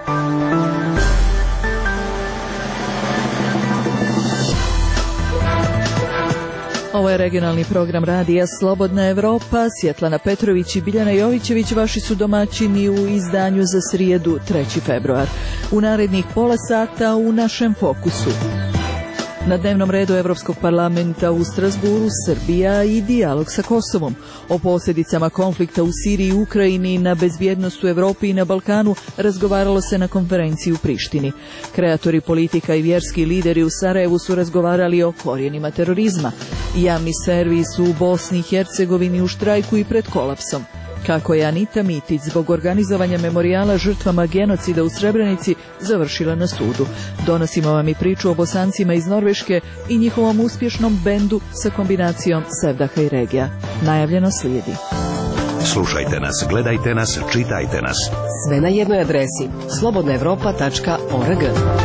Ovo je regionalni program radija Slobodna Evropa. Svjetlana Petrović i Biljana Jovićević vaši su domaćini u izdanju za srijedu 3. februar. U narednih pola sata u našem fokusu. Na dnevnom redu Evropskog parlamenta u Strasburu Srbija i dijalog sa Kosovom. O posljedicama konflikta u Siriji i Ukrajini, na bezbjednost u Evropi i na Balkanu razgovaralo se na konferenciji u Prištini. Kreatori politika i vjerski lideri u Sarajevu su razgovarali o korijenima terorizma. Javni servis u Bosni i Hercegovini u štrajku i pred kolapsom. Kako je Anita Mitić zbog organizovanja memorijala žrtvama genocida u Srebrenici završila na sudu. Donosimo vam i priču o Bosancima iz Norveške i njihovom uspješnom bendu sa kombinacijom sevdaha i regija. Najavljeno slijedi. Slušajte nas, gledajte nas, čitajte nas. Sve na jednoj adresi slobodnaevropa.org.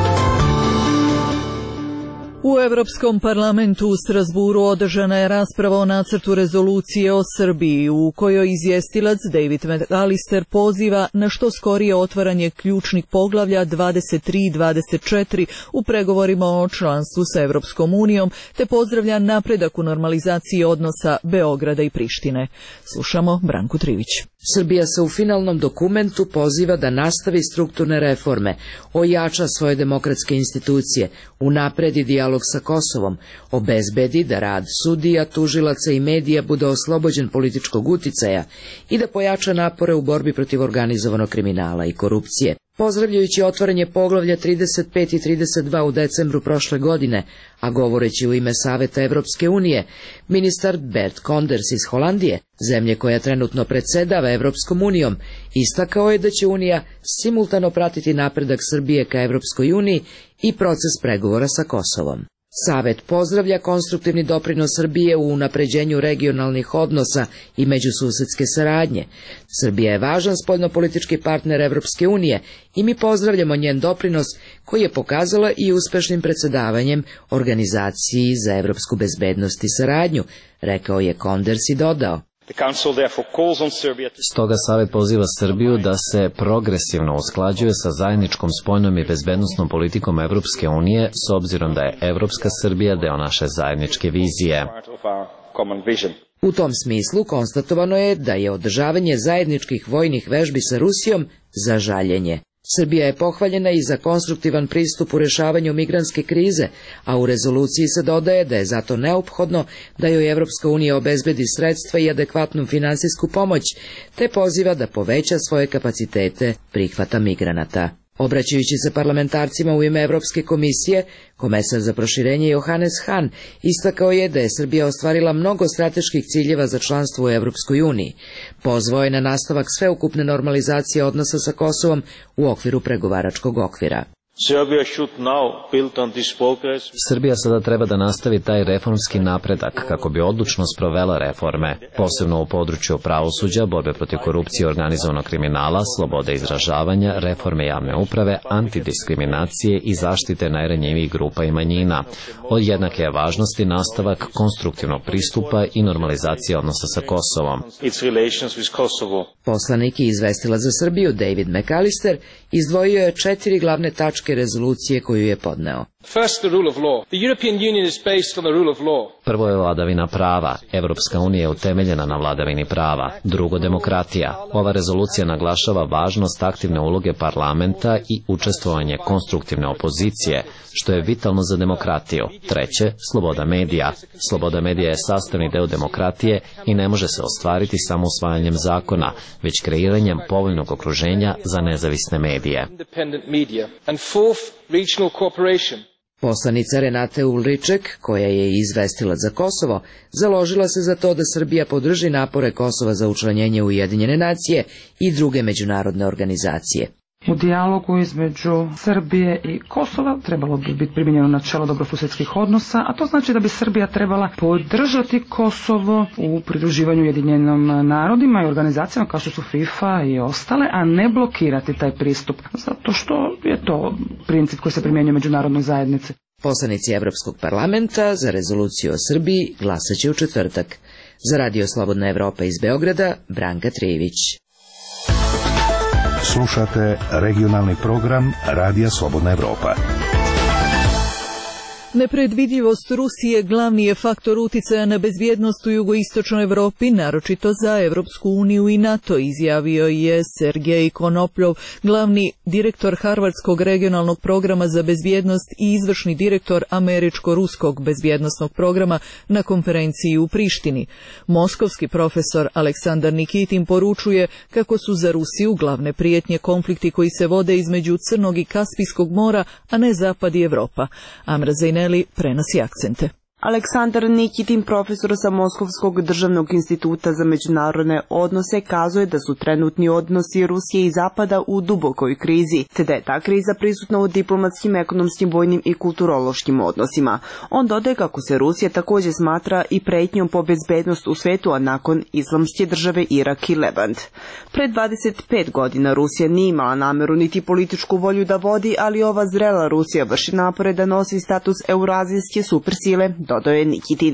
U Europskom parlamentu u Strasburu održana je rasprava o nacrtu rezolucije o Srbiji, u kojoj izvjestilac David McAllister poziva na što skorije otvaranje ključnih poglavlja 23 i 24 u pregovorima o članstvu sa Europskom unijom, te pozdravlja napredak u normalizaciji odnosa Beograda i Prištine. Slušamo Branku Trivić. Srbija se u finalnom dokumentu poziva da nastavi strukturne reforme, ojača svoje demokratske institucije, unapredi dijalog sa Kosovom, obezbedi da rad sudija, tužilaca i medija bude oslobođen političkog uticaja i da pojača napore u borbi protiv organizovanog kriminala i korupcije. Pozdravljajući otvaranje poglavlja 35 i 32 u decembru prošle godine, a govoreći u ime Saveta Evropske unije, ministar Bert Koenders iz Holandije, zemlje koja trenutno predsjedava Evropskom unijom, istakao je da će Unija simultano pratiti napredak Srbije ka Evropskoj uniji i proces pregovora sa Kosovom. Savet pozdravlja konstruktivni doprinos Srbije u unapređenju regionalnih odnosa i međususedske saradnje. Srbija je važan spoljnopolitički partner Evropske unije i mi pozdravljamo njen doprinos koji je pokazala i uspešnim predsjedavanjem Organizaciji za evropsku bezbednost i saradnju, rekao je Koenders i dodao. Stoga Savet poziva Srbiju da se progresivno usklađuje sa zajedničkom spoljnom i bezbednosnom politikom Evropske unije, s obzirom da je Evropska Srbija deo naše zajedničke vizije. U tom smislu konstatovano je da je održavanje zajedničkih vojnih vežbi sa Rusijom za žaljenje. Srbija je pohvaljena i za konstruktivan pristup u rješavanju migrantske krize, a u rezoluciji se dodaje da je zato neophodno da joj Evropska unija obezbedi sredstva i adekvatnu finansijsku pomoć, te poziva da poveća svoje kapacitete prihvata migranata. Obraćajući se parlamentarcima u ime Evropske komisije, komesar za proširenje Johannes Hahn istakao je da je Srbija ostvarila mnogo strateških ciljeva za članstvo u Evropskoj uniji. Pozvao je na nastavak sveukupne normalizacije odnosa sa Kosovom u okviru pregovaračkog okvira. Srbija sada treba da nastavi taj reformski napredak kako bi odlučno sprovela reforme, posebno u području pravosuđa, borbe protiv korupcije i organizovanog kriminala, slobode izražavanja, reforme javne uprave, antidiskriminacije i zaštite najranjivijih grupa i manjina. Od jednake je važnosti nastavak konstruktivnog pristupa i normalizacije odnosa sa Kosovom. Poslanik i izvestilac za Srbiju David McAllister izdvojio je 4 glavne tačke rezolucije koju je podneo. Prvo je vladavina prava. Evropska unija je utemeljena na vladavini prava. Drugo, demokratija. Ova rezolucija naglašava važnost aktivne uloge parlamenta i učestvovanje konstruktivne opozicije, što je vitalno za demokratiju. Treće, sloboda medija. Sloboda medija je sastavni deo demokratije i ne može se ostvariti samo usvajanjem zakona, već kreiranjem povoljnog okruženja za nezavisne medije. Poslanica Renate Ulriček, koja je izvestilac za Kosovo, založila se za to da Srbija podrži napore Kosova za učlanjenje u Ujedinjene nacije i druge međunarodne organizacije. U dijalogu između Srbije i Kosova trebalo bi biti primijenjeno načelo dobrosusjedskih odnosa, a to znači da bi Srbija trebala podržati Kosovo u pridruživanju Ujedinjenim narodima i organizacijama kao što su FIFA i ostale, a ne blokirati taj pristup, zato što je to princip koji se primjenjuje u međunarodnoj zajednici. Poslanici Evropskog parlamenta za rezoluciju o Srbiji glasaće u četvrtak. Za Radio Slobodna Evropa iz Beograda, Branka Trivić. Slušate regionalni program Radija Slobodna Evropa. Nepredvidljivost Rusije glavni je faktor uticaja na bezbjednost u jugoistočnoj Evropi, naročito za Evropsku uniju i NATO, izjavio je Sergej Konopljov, glavni direktor Harvardskog regionalnog programa za bezbjednost i izvršni direktor Američko-ruskog bezbjednosnog programa na konferenciji u Prištini. Moskovski profesor Aleksandar Nikitin poručuje kako su za Rusiju glavne prijetnje konflikti koji se vode između Crnog i Kaspijskog mora, a ne Zapad i Evropa. Amra Zejneli prenosi akcente. Aleksandar Nikitin, profesor sa Moskovskog državnog instituta za međunarodne odnose, kazuje da su trenutni odnosi Rusije i Zapada u dubokoj krizi, te da je ta kriza prisutna u diplomatskim, ekonomskim, vojnim i kulturološkim odnosima. On dodaje kako se Rusija također smatra i pretnjom po bezbednost u svetu, a nakon Islamske države Irak i Levant. Pred 25 godina Rusija nije imala nameru niti političku volju da vodi, ali ova zrela Rusija vrši napore da nosi status eurazijske supersile, dodao je Nikitin.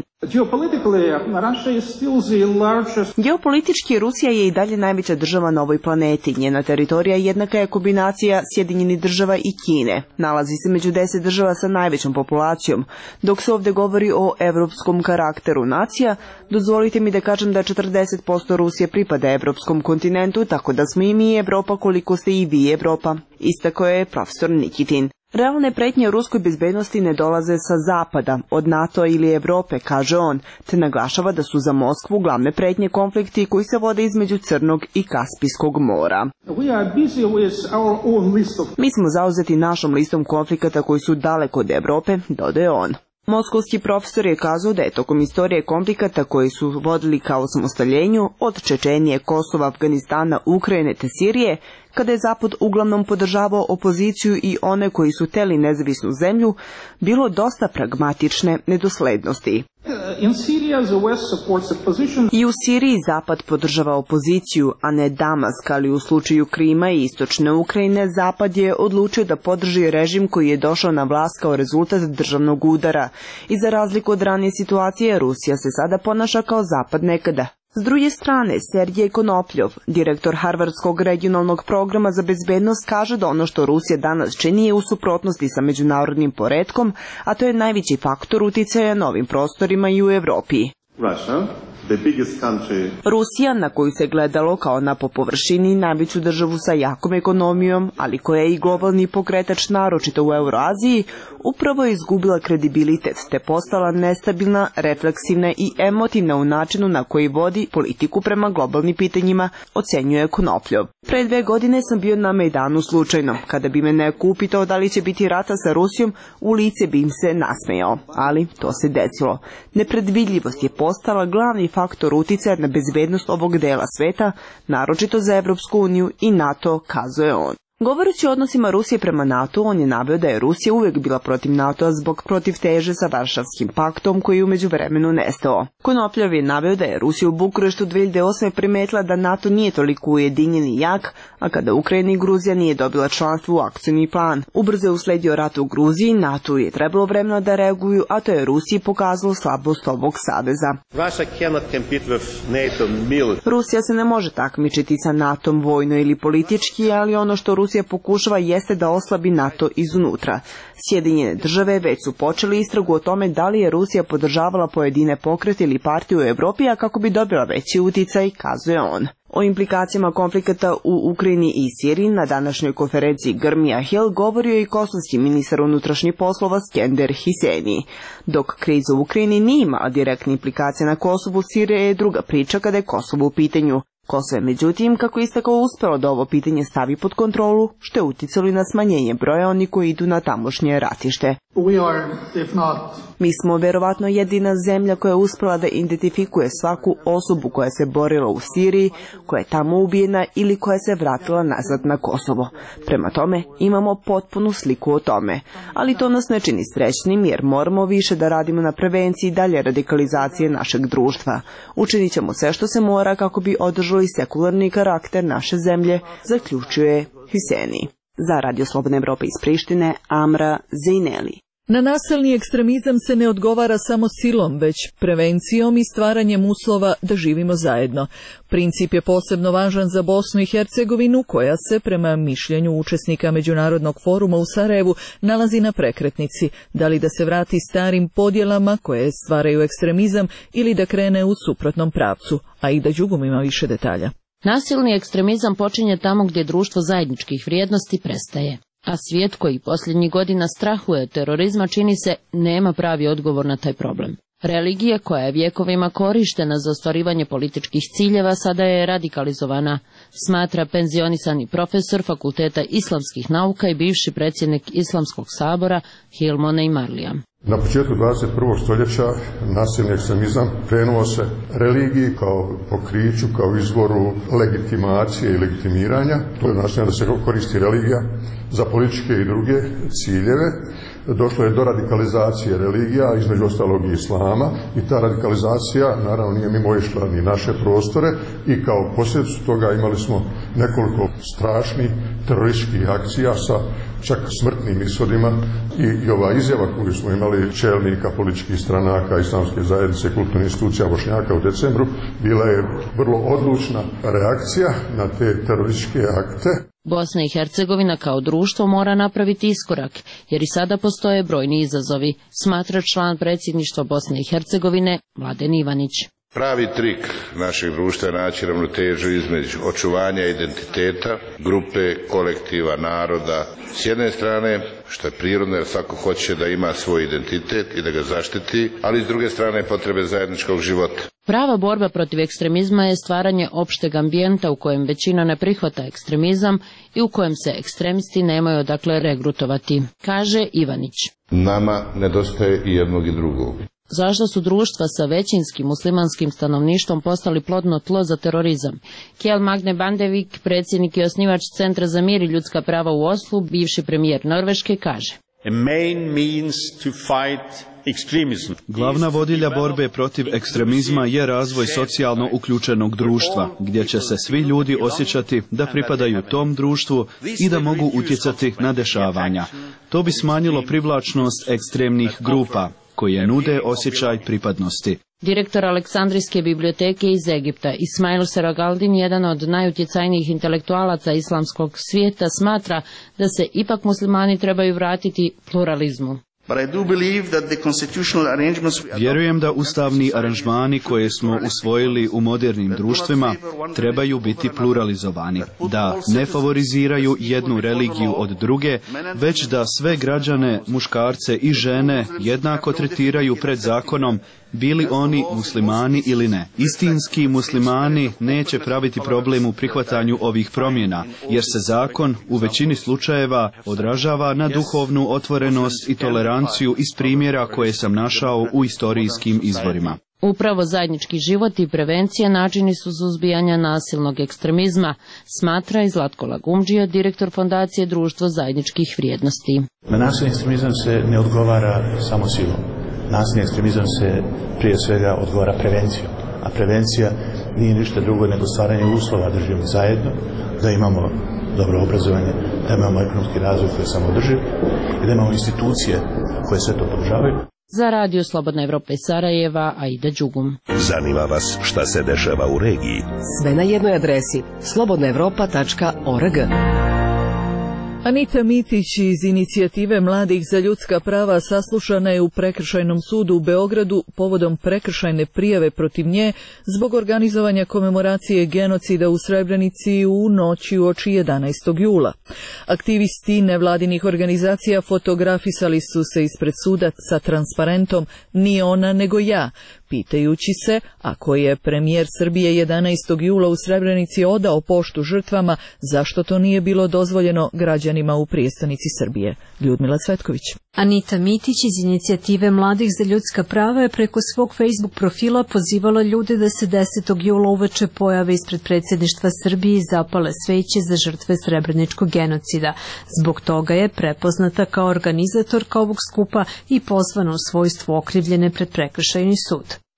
Geopolitički Rusija je i dalje najveća država na ovoj planeti. Njena teritorija jednaka je kombinacija Sjedinjenih država i Kine. Nalazi se među 10 država sa najvećom populacijom. Dok se ovdje govori o evropskom karakteru nacija, dozvolite mi da kažem da 40% Rusije pripada evropskom kontinentu, tako da smo i mi Evropa koliko ste i vi Evropa, istakao je profesor Nikitin. Realne pretnje ruskoj bezbednosti ne dolaze sa zapada, od NATO ili Evrope, kaže on, te naglašava da su za Moskvu glavne pretnje konflikti koji se vode između Crnog i Kaspijskog mora. Mi smo zauzeti našom listom konflikata koji su daleko od Evrope, dodaje on. Moskovski profesor je kazao da je tokom istorije konflikata koji su vodili ka osamostaljenju, od Čečenije, Kosova, Afganistana, Ukrajine te Sirije, kada je Zapad uglavnom podržavao opoziciju i one koji su hteli nezavisnu zemlju, bilo dosta pragmatične nedoslednosti. I u Siriji Zapad podržava opoziciju, a ne Damask, ali u slučaju Krima i istočne Ukrajine Zapad je odlučio da podrži režim koji je došao na vlast kao rezultat državnog udara. I za razliku od ranije situacije, Rusija se sada ponaša kao Zapad nekada. S druge strane, Sergej Konopljov, direktor Harvardskog regionalnog programa za bezbednost, kaže da ono što Rusija danas čini je u suprotnosti sa međunarodnim poretkom, a to je najveći faktor uticaja na ovim prostorima i u Evropi. Rusija, na koju se gledalo kao na po površini najveću državu sa jakom ekonomijom, ali koja je i globalni pokretač naročito u Euroaziji, upravo je izgubila kredibilitet te postala nestabilna, refleksivna i emotivna u načinu na koji vodi politiku prema globalnim pitanjima, ocenjuje Konopljov. Pre 2 godine sam bio na Mejdanu slučajno. Kada bi me neko upitao da li će biti rata sa Rusijom, u lice bi im se nasmejao, ali to se desilo. Nepredvidljivost je postala glavni faktor uticaja na bezbednost ovog dela sveta, naročito za Evropsku uniju i NATO, kazuje on. Govoreći o odnosima Rusije prema NATO, on je naveo da je Rusija uvijek bila protiv NATO-a zbog protivteže sa Varšavskim paktom koji je u međuvremenu nestao. Konopljov je naveo da je Rusija u Bukureštu 2008. primetila da NATO nije toliko ujedinjen i jak, a kada Ukrajina i Gruzija nije dobila članstvo u akcijni plan. Ubrzo je usledio rat u Gruziji, NATO je trebalo vremena da reaguju, a to je Rusiji pokazalo slabost ovog saveza. Rusija se ne može takmičiti sa NATO-om vojno ili politički, ali ono što Rusija pokušava jeste da oslabi NATO iznutra. Sjedinjene države već su počeli istragu o tome da li je Rusija podržavala pojedine pokrete ili partije u Evropi, a kako bi dobila veći uticaj, kazuje on. O implikacijama konflikata u Ukrajini i Siriji na današnjoj konferenciji Grmija Hill govorio i kosovski ministar unutrašnjih poslova Skender Hiseni. Dok kriza u Ukrajini nije imala direktne implikacije na Kosovu, Sirija je druga priča kada je Kosovo u pitanju. Kosovo je međutim, kako istakao, uspelo da ovo pitanje stavi pod kontrolu, što je uticalo na smanjenje broja onih koji idu na tamošnje ratište. Mi smo verovatno jedina zemlja koja je uspela da identifikuje svaku osobu koja se borila u Siriji, koja je tamo ubijena ili koja se vratila nazad na Kosovo. Prema tome, imamo potpunu sliku o tome. Ali to nas ne čini srećnim jer moramo više da radimo na prevenciji dalje radikalizacije našeg društva. Učinit ćemo sve što se mora kako bi održali sekularni karakter naše zemlje, zaključuje Hiseni. Za Radio Slobodna Evropa iz Prištine, Amra Zejneli. Na nasilni ekstremizam se ne odgovara samo silom, već prevencijom i stvaranjem uslova da živimo zajedno. Princip je posebno važan za Bosnu i Hercegovinu, koja se, prema mišljenju učesnika Međunarodnog foruma u Sarajevu, nalazi na prekretnici. Da li da se vrati starim podjelama koje stvaraju ekstremizam ili da krene u suprotnom pravcu. Aida Đugum ima više detalja. Nasilni ekstremizam počinje tamo gdje društvo zajedničkih vrijednosti prestaje. A svijet koji posljednjih godina strahuje od terorizma, čini se, nema pravi odgovor na taj problem. Religija koja je vjekovima korištena za ostvarivanje političkih ciljeva sada je radikalizovana, smatra penzionisani profesor Fakulteta islamskih nauka i bivši predsjednik Islamskog sabora Hilmone Imarlija. Na početku 21. stoljeća nasilni ekstremizam krenuo se religiji kao pokriću, kao izvoru legitimacije i legitimiranja. To je način da se koristi religija za političke i druge ciljeve. Došlo je do radikalizacije religija, između ostalog i islama, i ta radikalizacija naravno nije mimo išla ni naše prostore i kao posljedicu toga imali smo nekoliko strašnih terorističkih akcija sa čak smrtnim ishodima i ova izjava koju smo imali čelnika političkih stranaka, islamske zajednice i kulturnih institucija Bošnjaka u decembru bila je vrlo odlučna reakcija na te terorističke akte. Bosna i Hercegovina kao društvo mora napraviti iskorak, jer i sada postoje brojni izazovi, smatra član predsjedništva Bosne i Hercegovine Mladen Ivanić. Pravi trik našeg društva je naći ravnotežu između očuvanja identiteta, grupe, kolektiva, naroda. S jedne strane, što je prirodno jer svako hoće da ima svoj identitet i da ga zaštiti, ali s druge strane potrebe zajedničkog života. Prava borba protiv ekstremizma je stvaranje opšteg ambijenta u kojem većina ne prihvata ekstremizam i u kojem se ekstremisti nemaju odakle regrutovati, kaže Ivanić. Nama nedostaje i jednog i drugog. Zašto su društva sa većinskim muslimanskim stanovništvom postali plodno tlo za terorizam? Kjell Magne Bandevik, predsjednik i osnivač Centra za mir i ljudska prava u Oslu, bivši premijer Norveške, kaže: Glavna vodilja borbe protiv ekstremizma je razvoj socijalno uključenog društva, gdje će se svi ljudi osjećati da pripadaju tom društvu i da mogu utjecati na dešavanja. To bi smanjilo privlačnost ekstremnih grupa koje nude osjećaj pripadnosti. Direktor Aleksandrijske biblioteke iz Egipta, Ismail Seragaldin, jedan od najutjecajnijih intelektualaca islamskog svijeta, smatra da se ipak muslimani trebaju vratiti pluralizmu. Vjerujem da ustavni aranžmani koje smo usvojili u modernim društvima trebaju biti pluralizovani, da ne favoriziraju jednu religiju od druge, već da sve građane, muškarce i žene jednako tretiraju pred zakonom, bili oni muslimani ili ne. Istinski muslimani neće praviti problem u prihvatanju ovih promjena, jer se zakon u većini slučajeva odražava na duhovnu otvorenost i toleranciju iz primjera koje sam našao u istorijskim izvorima. Upravo zajednički život i prevencija načini su suzbijanja nasilnog ekstremizma, smatra i Zlatko Lagumdžija, direktor fondacije Društvo zajedničkih vrijednosti. Na nasilni ekstremizam se ne odgovara samo silom. Nasilni ekstremizam se prije svega odgovara prevencijom, a prevencija nije ništa drugo nego stvaranje uslova da živimo zajedno, da imamo dobro obrazovanje, da imamo ekonomski razvoj koji je samoodrživ i da imamo institucije koje sve to podržavaju. Za Radio Slobodna Evropa iz Sarajeva, Aida Đugum. Zanima vas šta se dešava u regiji? Sve na jednoj adresi slobodnaevropa.org. Anita Mitić iz Inicijative mladih za ljudska prava saslušana je u Prekršajnom sudu u Beogradu povodom prekršajne prijave protiv nje zbog organizovanja komemoracije genocida u Srebrenici u noći uoči 11. jula. Aktivisti nevladinih organizacija fotografisali su se ispred suda sa transparentom "Nije ona nego ja", pitajući se ako je premijer Srbije 11. jula u Srebrenici odao poštu žrtvama, zašto to nije bilo dozvoljeno građanima u prijestonici Srbije. Ljudmila Cvetković. Anita Mitić iz Inicijative mladih za ljudska prava je preko svog Facebook profila pozivala ljude da se 10. jula uveče pojave ispred predsjedništva Srbije i zapale sveće za žrtve srebreničkog genocida. Zbog toga je prepoznata kao organizatorka ovog skupa i pozvana u svojstvu okrivljene pred prekršajni sud.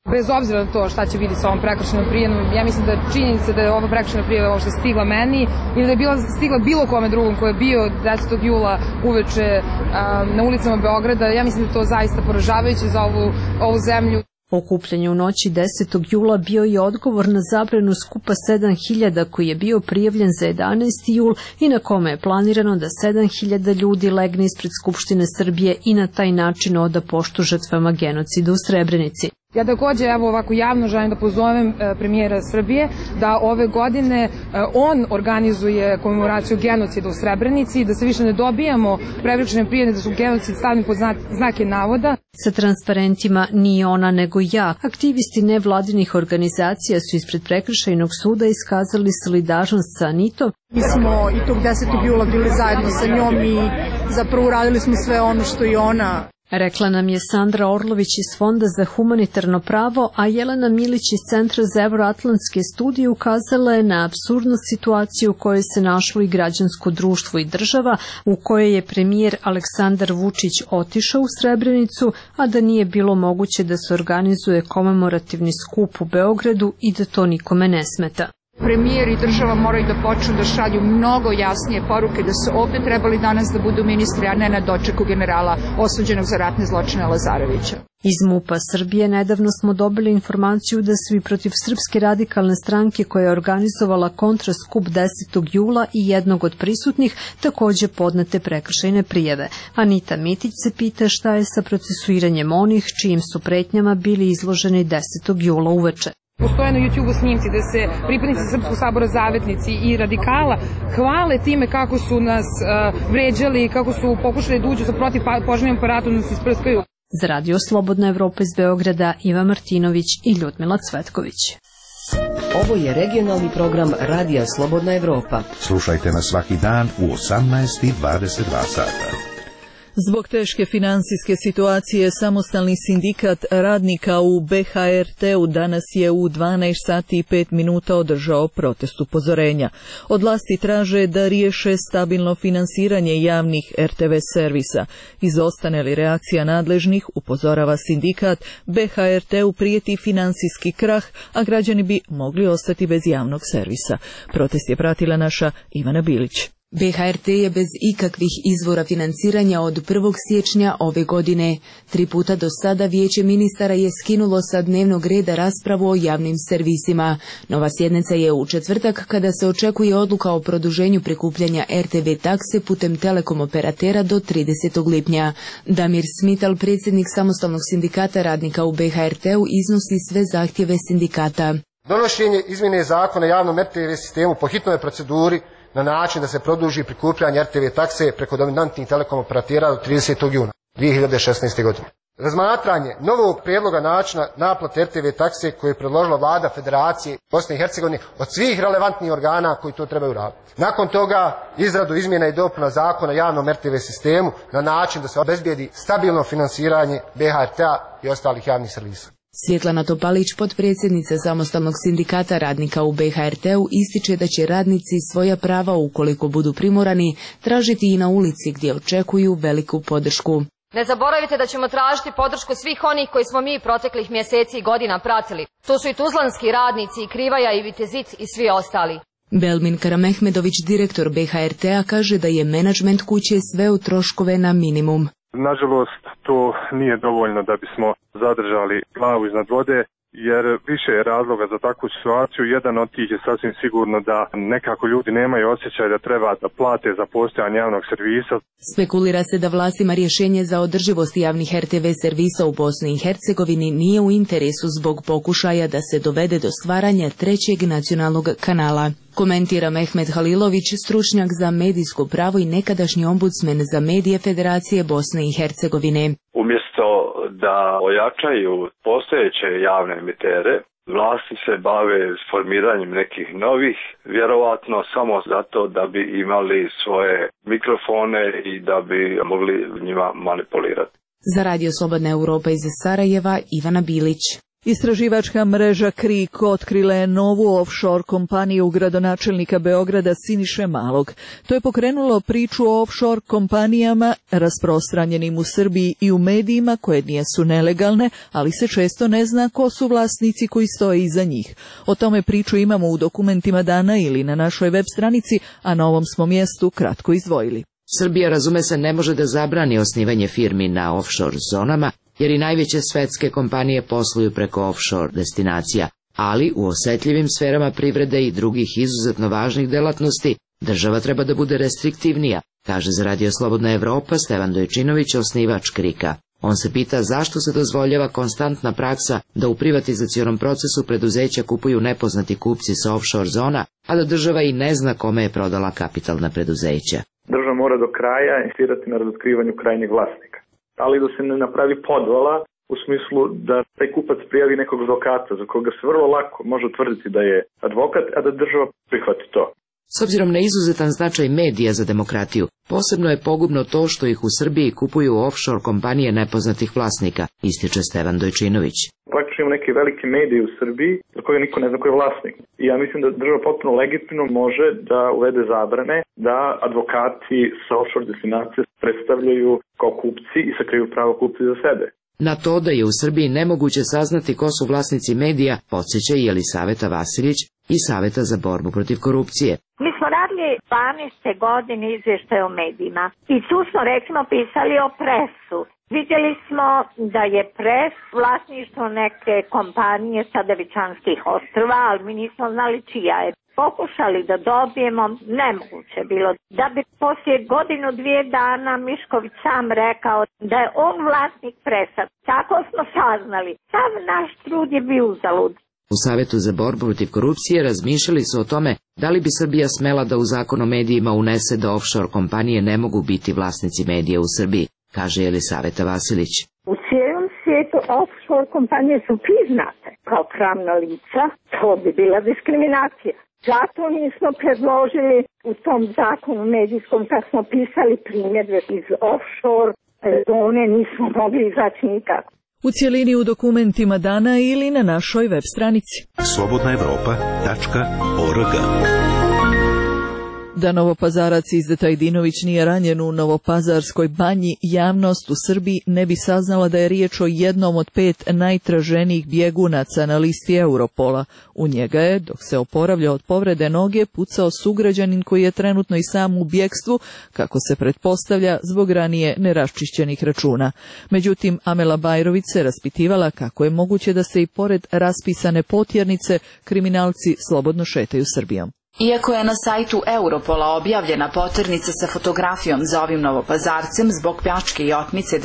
Bez obzira na to šta će biti sa ovom prekršajnom prijavom, ja mislim da činjenica da je ova prekršajna prijava uopšte stigla meni ili da je stigla bilo kome drugom ko je bio 10. jula uveče na ulicama Beograda, ja mislim da je to zaista poražavajuće za ovu zemlju. Okupljanje u noći 10. jula bio je odgovor na zabranu skupa 7000 koji je bio prijavljen za 11. jul i na kome je planirano da 7000 ljudi legne ispred Skupštine Srbije i na taj način oda poštu žrtvama genocida u Srebrenici. Ja također ovako javno želim da pozovem premijera Srbije da ove godine on organizuje komemoraciju genocida u Srebrenici i da se više ne dobijamo prekršajne prijave da su genocid stavljeni pod znake navoda. Sa transparentima nije ona nego ja. Aktivisti nevladinih organizacija su ispred prekršajnog suda iskazali solidarnost sa Anitom. Mi smo i tog 10. jula bili zajedno sa njom i zapravo uradili smo sve ono što i ona. Rekla nam je Sandra Orlović iz Fonda za humanitarno pravo, a Jelena Milić iz Centra za evroatlantske studije ukazala je na apsurdnost situaciju u kojoj se našlo i građansko društvo i država, u kojoj je premijer Aleksandar Vučić otišao u Srebrenicu, a da nije bilo moguće da se organizuje komemorativni skup u Beogradu i da to nikome ne smeta. Premijer i država moraju da počnu da šalju mnogo jasnije poruke da su ovde trebali danas da budu ministri, a ne na dočeku generala osuđenog za ratne zločine Lazarevića. Iz MUP-a Srbije nedavno smo dobili informaciju da su i protiv Srpske radikalne stranke koja je organizovala kontraskup 10. jula i jednog od prisutnih takođe podnete prekršajne prijave. Anita Mitić se pita šta je sa procesuiranjem onih čijim su pretnjama bili izloženi 10. jula uveče. Postoje na YouTube snimci da se pripadnici Srpskog sabora, zavetnici i radikala hvale time kako su nas vređali, kako su pokušali da uđu sa protivpožarnim aparatom da nas isprskaju. Za Radio Slobodna Evropa iz Beograda, Iva Martinović i Ljudmila Cvetković. Ovo je regionalni program Radija Slobodna Evropa. Slušajte nas svaki dan u 18:22 sata. Zbog teške financijske situacije, samostalni sindikat radnika u BHRT-u danas je u 12 sati i 5 minuta održao protest upozorenja. Od vlasti traže da riješe stabilno finansiranje javnih RTV servisa. Izostane li reakcija nadležnih, upozorava sindikat, BHRT-u prijeti financijski krah, a građani bi mogli ostati bez javnog servisa. Protest je pratila naša Ivana Bilić. BHRT je bez ikakvih izvora financiranja od 1. siječnja ove godine. 3 puta do sada Vijeće ministara je skinulo sa dnevnog reda raspravu o javnim servisima. Nova sjednica je u četvrtak kada se očekuje odluka o produženju prikupljanja RTV takse putem telekom operatera do 30. lipnja. Damir Smital, predsjednik samostalnog sindikata radnika u BHRT-u, iznosi sve zahtjeve sindikata. Donošenje izmjene zakona o javnom RTV sistemu po hitnoj proceduri na način da se produži prikupljanje RTV takse preko dominantnih telekom operatera do 30. juna 2016. godine. Razmatranje novog prijedloga načina naplate RTV takse koje je predložila vlada Federacije Bosne i Hercegovine od svih relevantnih organa koji to trebaju raditi. Nakon toga izradu izmjena i dopuna zakona o javnom RTV sistemu na način da se obezbijedi stabilno finansiranje BHRT-a i ostalih javnih servisa. Svjetlana Topalić, potpredsjednica samostalnog sindikata radnika u BHRT-u, ističe da će radnici svoja prava, ukoliko budu primorani, tražiti i na ulici gdje očekuju veliku podršku. Ne zaboravite da ćemo tražiti podršku svih onih koji smo mi proteklih mjeseci i godina pratili. To su i tuzlanski radnici, i Krivaja, i Vitezit i svi ostali. Belmin Karamehmedović, direktor BHRT-a, kaže da je menadžment kuće sveo troškove na minimum. Nažalost, to nije dovoljno da bismo zadržali glavu iznad vode, jer više je razloga za takvu situaciju. Jedan od tih je sasvim sigurno da nekako ljudi nemaju osjećaj da treba da plate za postojanje javnog servisa. Spekulira se da vlastima rješenje za održivost javnih RTV servisa u Bosni i Hercegovini nije u interesu zbog pokušaja da se dovede do stvaranja trećeg nacionalnog kanala. Komentira Mehmet Halilović, stručnjak za medijsko pravo i nekadašnji ombudsmen za medije Federacije Bosne i Hercegovine. Umjesto da ojačaju postojeće javne emitere, vlasti se bave formiranjem nekih novih, vjerovatno samo zato da bi imali svoje mikrofone i da bi mogli njima manipulirati. Za Radio Slobodna Evropa iz Sarajeva, Ivana Bilić. Istraživačka mreža KRIK otkrila je novu offshore kompaniju gradonačelnika Beograda Siniše Malog. To je pokrenulo priču o offshore kompanijama rasprostranjenim u Srbiji i u medijima koje nisu nelegalne, ali se često ne zna ko su vlasnici koji stoje iza njih. O tome priču imamo u dokumentima dana ili na našoj web stranici, a na ovom smo mjestu kratko izdvojili. Srbija, razume se, ne može da zabrani osnivanje firmi na offshore zonama, jer i najveće svetske kompanije posluju preko offshore destinacija, ali u osetljivim sferama privrede i drugih izuzetno važnih delatnosti država treba da bude restriktivnija, kaže za Radio Slobodna Evropa Stevan Dojčinović, osnivač KRIK-a. On se pita zašto se dozvoljava konstantna praksa da u privatizacionom procesu preduzeća kupuju nepoznati kupci sa offshore zona, a da država i ne zna kome je prodala kapitalna preduzeća. Država mora do kraja insistirati na razotkrivanju krajnjeg vlasnika, ali da se ne napravi podvala u smislu da taj kupac prijavi nekog advokata za koga se vrlo lako može utvrditi da je advokat, a da država prihvati to. S obzirom na izuzetan značaj medija za demokratiju, posebno je pogubno to što ih u Srbiji kupuju offshore kompanije nepoznatih vlasnika, ističe Stevan Dojčinović. Praktično imamo neke velike medije u Srbiji za koje niko ne zna ko je vlasnik. I ja mislim da država potpuno legitimno može da uvede zabrane da advokati sa offshore destinacije predstavljaju kao kupci i sakriju pravo kupci za sebe. Na to da je u Srbiji nemoguće saznati ko su vlasnici medija, podsjeća i Jelisaveta Vasiljić i Saveta za borbu protiv korupcije. Mi smo radili 12. godine izvještaj o medijima i tu smo recimo pisali o Presu. Vidjeli smo da je Pres vlasništvo neke kompanije sa Devičanskih ostrva, ali mi nismo znali čija je. Pokušali da dobijemo, nemoguće bilo. Da bi poslije godinu, 2 dana Mišković sam rekao da je on vlasnik Presa. Tako smo saznali. Sav naš trud je bio uzalud. U Savetu za borbu protiv korupcije razmišljali su o tome da li bi Srbija smela da u zakon o medijima unese da offshore kompanije ne mogu biti vlasnici medija u Srbiji, kaže Jelisaveta Vasiljić. U cijelom svijetu offshore kompanije su priznate kao pravna lica, to bi bila diskriminacija. Zato nismo predložili u tom zakonu medijskom, kad smo pisali primjedbe iz offshore zone, nismo mogli izaći nikako. U cijelini u dokumentima dana ili na našoj web stranici. slobodnaevropa.org. Da novopazarac Izdeta Ajdinović nije ranjen u Novopazarskoj banji, javnost u Srbiji ne bi saznala da je riječ o jednom od 5 najtraženijih bjegunaca na listi Europola. U njega je, dok se oporavlja od povrede noge, pucao sugrađanin koji je trenutno i sam u bjegstvu, kako se pretpostavlja, zbog ranije neraščišćenih računa. Međutim, Amela Bajrović se raspitivala kako je moguće da se i pored raspisane potjernice kriminalci slobodno šetaju Srbijom. Iako je na sajtu Europola objavljena poternica sa fotografijom za ovim novopazarcem zbog pljačke i otmice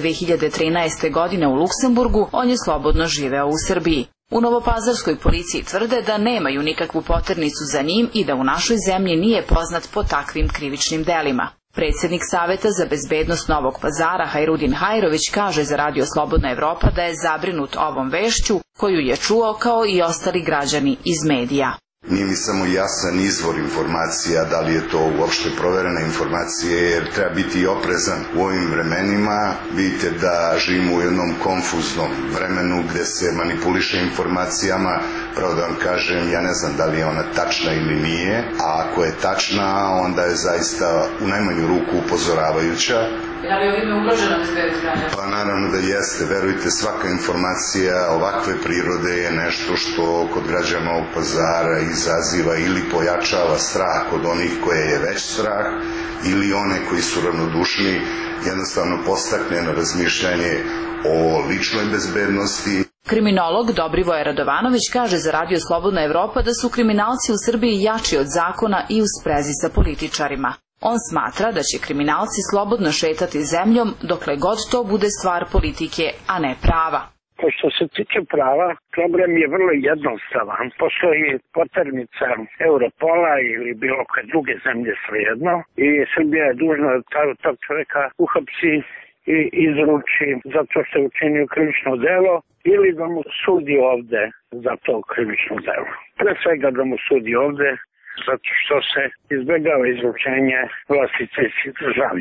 2013. godine u Luksemburgu, on je slobodno živeo u Srbiji. U novopazarskoj policiji tvrde da nemaju nikakvu poternicu za njim i da u našoj zemlji nije poznat po takvim krivičnim delima. Predsjednik Saveta za bezbednost Novog Pazara Hajrudin Hajrović kaže za Radio Slobodna Evropa da je zabrinut ovom vešću koju je čuo kao i ostali građani iz medija. Nije mi samo jasan izvor informacija, da li je to uopšte proverena informacija, jer treba biti oprezan u ovim vremenima. Vidite da živimo u jednom konfuznom vremenu gde se manipuliše informacijama. Pravo da vam kažem, ja ne znam da li je ona tačna ili nije, a ako je tačna, onda je zaista u najmanju ruku upozoravajuća. Da li je ovime ugrožena bezbednost građana? Pa naravno da jeste, verujte, svaka informacija ovakve prirode je nešto što kod građana Novog Pazara izaziva ili pojačava strah kod onih koje je već strah, ili one koji su ravnodušni, jednostavno postakne na razmišljanje o ličnoj bezbednosti. Kriminolog Dobrivoje Radovanović kaže za Radio Slobodna Evropa da su kriminalci u Srbiji jači od zakona i u sprezi sa političarima. On smatra da će kriminalci slobodno šetati zemljom dokle god to bude stvar politike, a ne prava. Što se tiče prava, problem je vrlo jednostavan. Postoji poternica Europola ili bilo koje druge zemlje svejedno i Srbija je dužna da tog čovjeka uhapsi i izruči zato što je učinio krivično delo ili da mu sudi ovde za to krivično delo. Pre svega da mu sudi ovde zato što se izbjegava izručenje vlastitih državljana.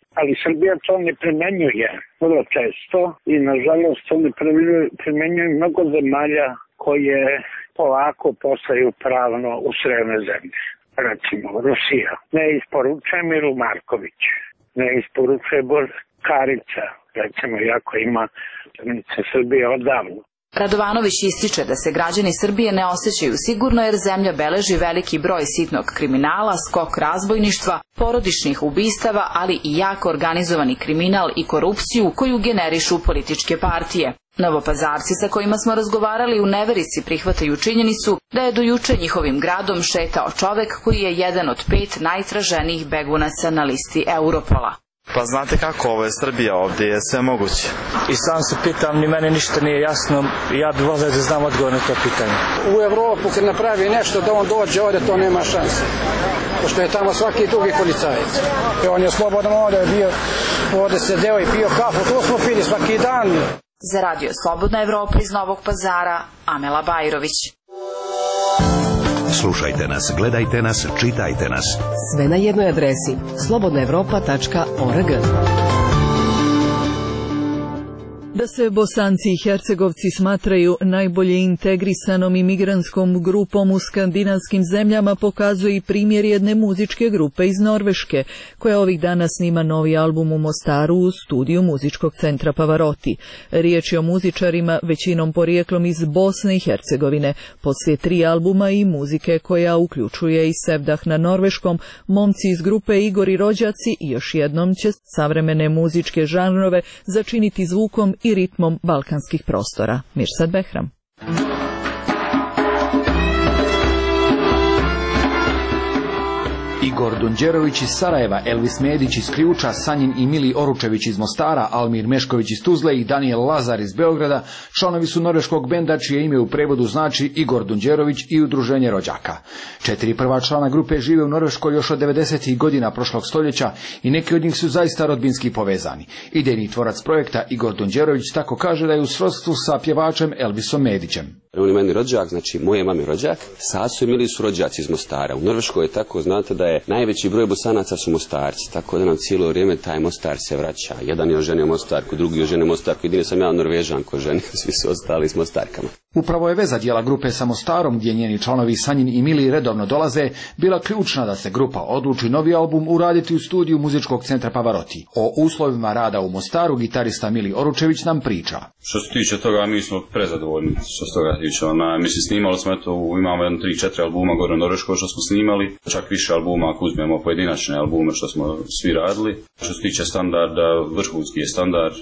ali Srbija to ne primenjuje vrlo često i nažalost to ne primenjuje mnogo zemalja koje polako postaju pravno usvojene zemlje. Recimo Rusija. Ne isporučuje Milu Marković, ne isporučuje Karica, recimo, iako ima Srbije odavno. Radovanović ističe da se građani Srbije ne osjećaju sigurno jer zemlja beleži veliki broj sitnog kriminala, skok razbojništva, porodičnih ubistava, ali i jako organizovani kriminal i korupciju koju generišu političke partije. Novopazarci sa kojima smo razgovarali u neverici prihvataju činjenicu da je do juče njihovim gradom šetao čovek koji je jedan od 5 najtraženijih begunaca na listi Europola. Pa znate kako, ovo je Srbija, ovdje je sve moguće. I sam se pitam, ni mene ništa nije jasno, ja bih volio da znam odgovor na to pitanje. U Evropu kad napravi nešto da on dođe ovdje, to nema šanse. Pošto je tamo svaki drugi policajac. I on je slobodan ovdje bio, ovdje sedeo i pio kafu, to smo pili svaki dan. Za Radio Slobodna Evropa iz Novog Pazara, Amela Bajrović. Slušajte nas, gledajte nas, čitajte nas. Sve na jednoj adresi slobodnaevropa.org. Da se Bosanci i Hercegovci smatraju najbolje integrisanom imigrantskom grupom u skandinavskim zemljama pokazuje i primjer jedne muzičke grupe iz Norveške, koja ovih dana snima novi album u Mostaru u studiju muzičkog centra Pavarotti. Riječ je o muzičarima većinom porijeklom iz Bosne i Hercegovine. Poslije 3 albuma i muzike koja uključuje i Sevdah na norveškom, momci iz grupe Igor i rođaci još jednom će savremene muzičke žanrove začiniti zvukom i ritmom balkanskih prostora. Mirsad Behram. Igor Dunđerović iz Sarajeva, Elvis Medić iz Ključa, Sanjin i Mili Oručević iz Mostara, Almir Mešković iz Tuzle i Daniel Lazar iz Beograda članovi su norveškog benda čije ime u prevodu znači Igor Dunđerović i Udruženje rođaka. 4 prva člana grupe žive u Norveškoj još od 90. godina prošlog stoljeća i neki od njih su zaista rodbinski povezani. Idejni tvorac projekta Igor Dunđerović tako kaže da je u srodstvu sa pjevačem Elvisom Medićem. On je meni rođak, znači moje mami rođak, Sasu i Mili su rođaci iz Mostara. U Norveškoj je tako, znate da je najveći broj Bosanaca su Mostarci, tako da nam cijelo vrijeme taj Mostar se vraća. Jedan je oženio Mostarku, drugi je oženio Mostarku, jedine sam ja Norvežan ko ženi, svi su ostali s Mostarkama. Upravo je veza dijela grupe sa Mostarom, gdje njeni članovi Sanjin i Mili redovno dolaze, bila ključna da se grupa odluči novi album uraditi u studiju muzičkog centra Pavarotti. O uslovima rada u Mostaru gitarista Mili Oručević nam priča. Što se tiče toga, mi smo prezadovoljni što se toga tiče. Mislim, snimali smo, imamo 3-4 albuma gore u Norveškoj što smo snimali, čak više albuma ako uzmemo pojedinačne albume što smo svi radili. Što se tiče standarda, vrhunski je standard.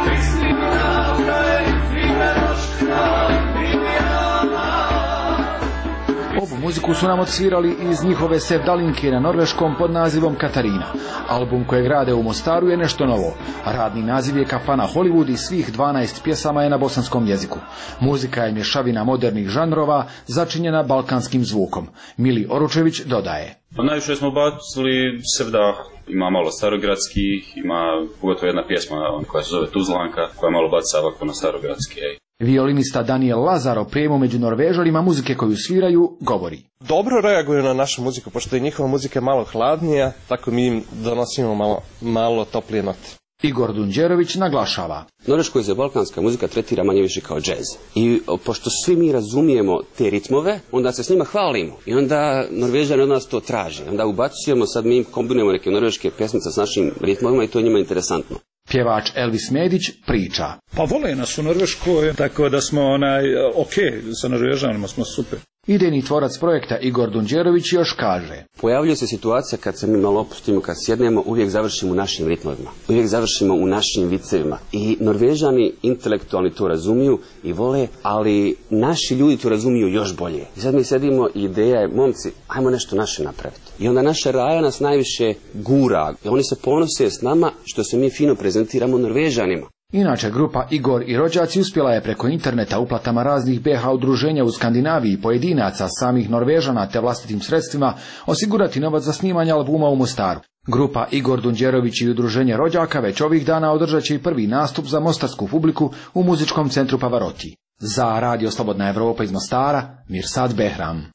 Ovu muziku su nam odsvirali iz njihove sevdalinke na norveškom pod nazivom Katarina. Album kojeg rade u Mostaru je nešto novo. Radni naziv je Kafana Hollywood i svih 12 pjesama je na bosanskom jeziku. Muzika je mješavina modernih žanrova začinjena balkanskim zvukom. Mili Oručević dodaje. Najviše smo bacili Sevdah, ima malo starogradskih, ima pogotovo jedna pjesma koja se zove Tuzlanka, koja malo baca ovako na starogradski. Violinista Daniel Lazar o prijemu među Norvežanima muzike koju sviraju govori. Dobro reaguju na našu muziku, pošto je njihova muzika malo hladnija, tako mi im donosimo malo toplije note. Igor Dunđerović naglašava. Norveškoj se balkanska muzika tretira manje više kao džez. I pošto svi mi razumijemo te ritmove, onda se s njima hvalimo. I onda Norvežani od nas to traže. Onda ubacujemo, sad mi kombinujemo neke norveške pjesmice s našim ritmovima i to je njima interesantno. Pjevač Elvis Medić priča. Pa vole nas u Norveškoj, tako da smo sa Norvežanima smo super. Idejni tvorac projekta Igor Dunđerović još kaže. Pojavljuje se situacija kad se mi malo opustimo, kad sjednemo, uvijek završimo u našim ritmovima. Uvijek završimo u našim vicevima. I Norvežani intelektualni to razumiju i vole, ali naši ljudi to razumiju još bolje. I sad mi sedimo i ideja je, momci, ajmo nešto naše napraviti. I onda naša raja nas najviše gura. I oni se ponose s nama što se mi fino prezentiramo Norvežanima. Inače, grupa Igor i rođaci uspjela je preko interneta uplatama raznih BH udruženja u Skandinaviji, pojedinaca, samih Norvežana te vlastitim sredstvima osigurati novac za snimanje albuma u Mostaru. Grupa Igor Dunđerović i udruženje rođaka već ovih dana održat će i prvi nastup za mostarsku publiku u muzičkom centru Pavarotti. Za Radio Slobodna Evropa iz Mostara, Mirsad Behram.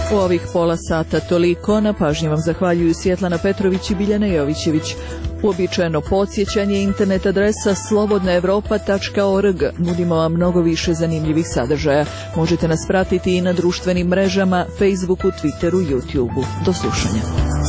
U ovih pola sata toliko. Na pažnji vam zahvaljuju Svjetlana Petrović i Biljana Jovićević. Uobičajeno podsjećanje, internet adresa slobodnaevropa.org. Nudimo vam mnogo više zanimljivih sadržaja. Možete nas pratiti i na društvenim mrežama, Facebooku, Twitteru, YouTubeu. Do slušanja.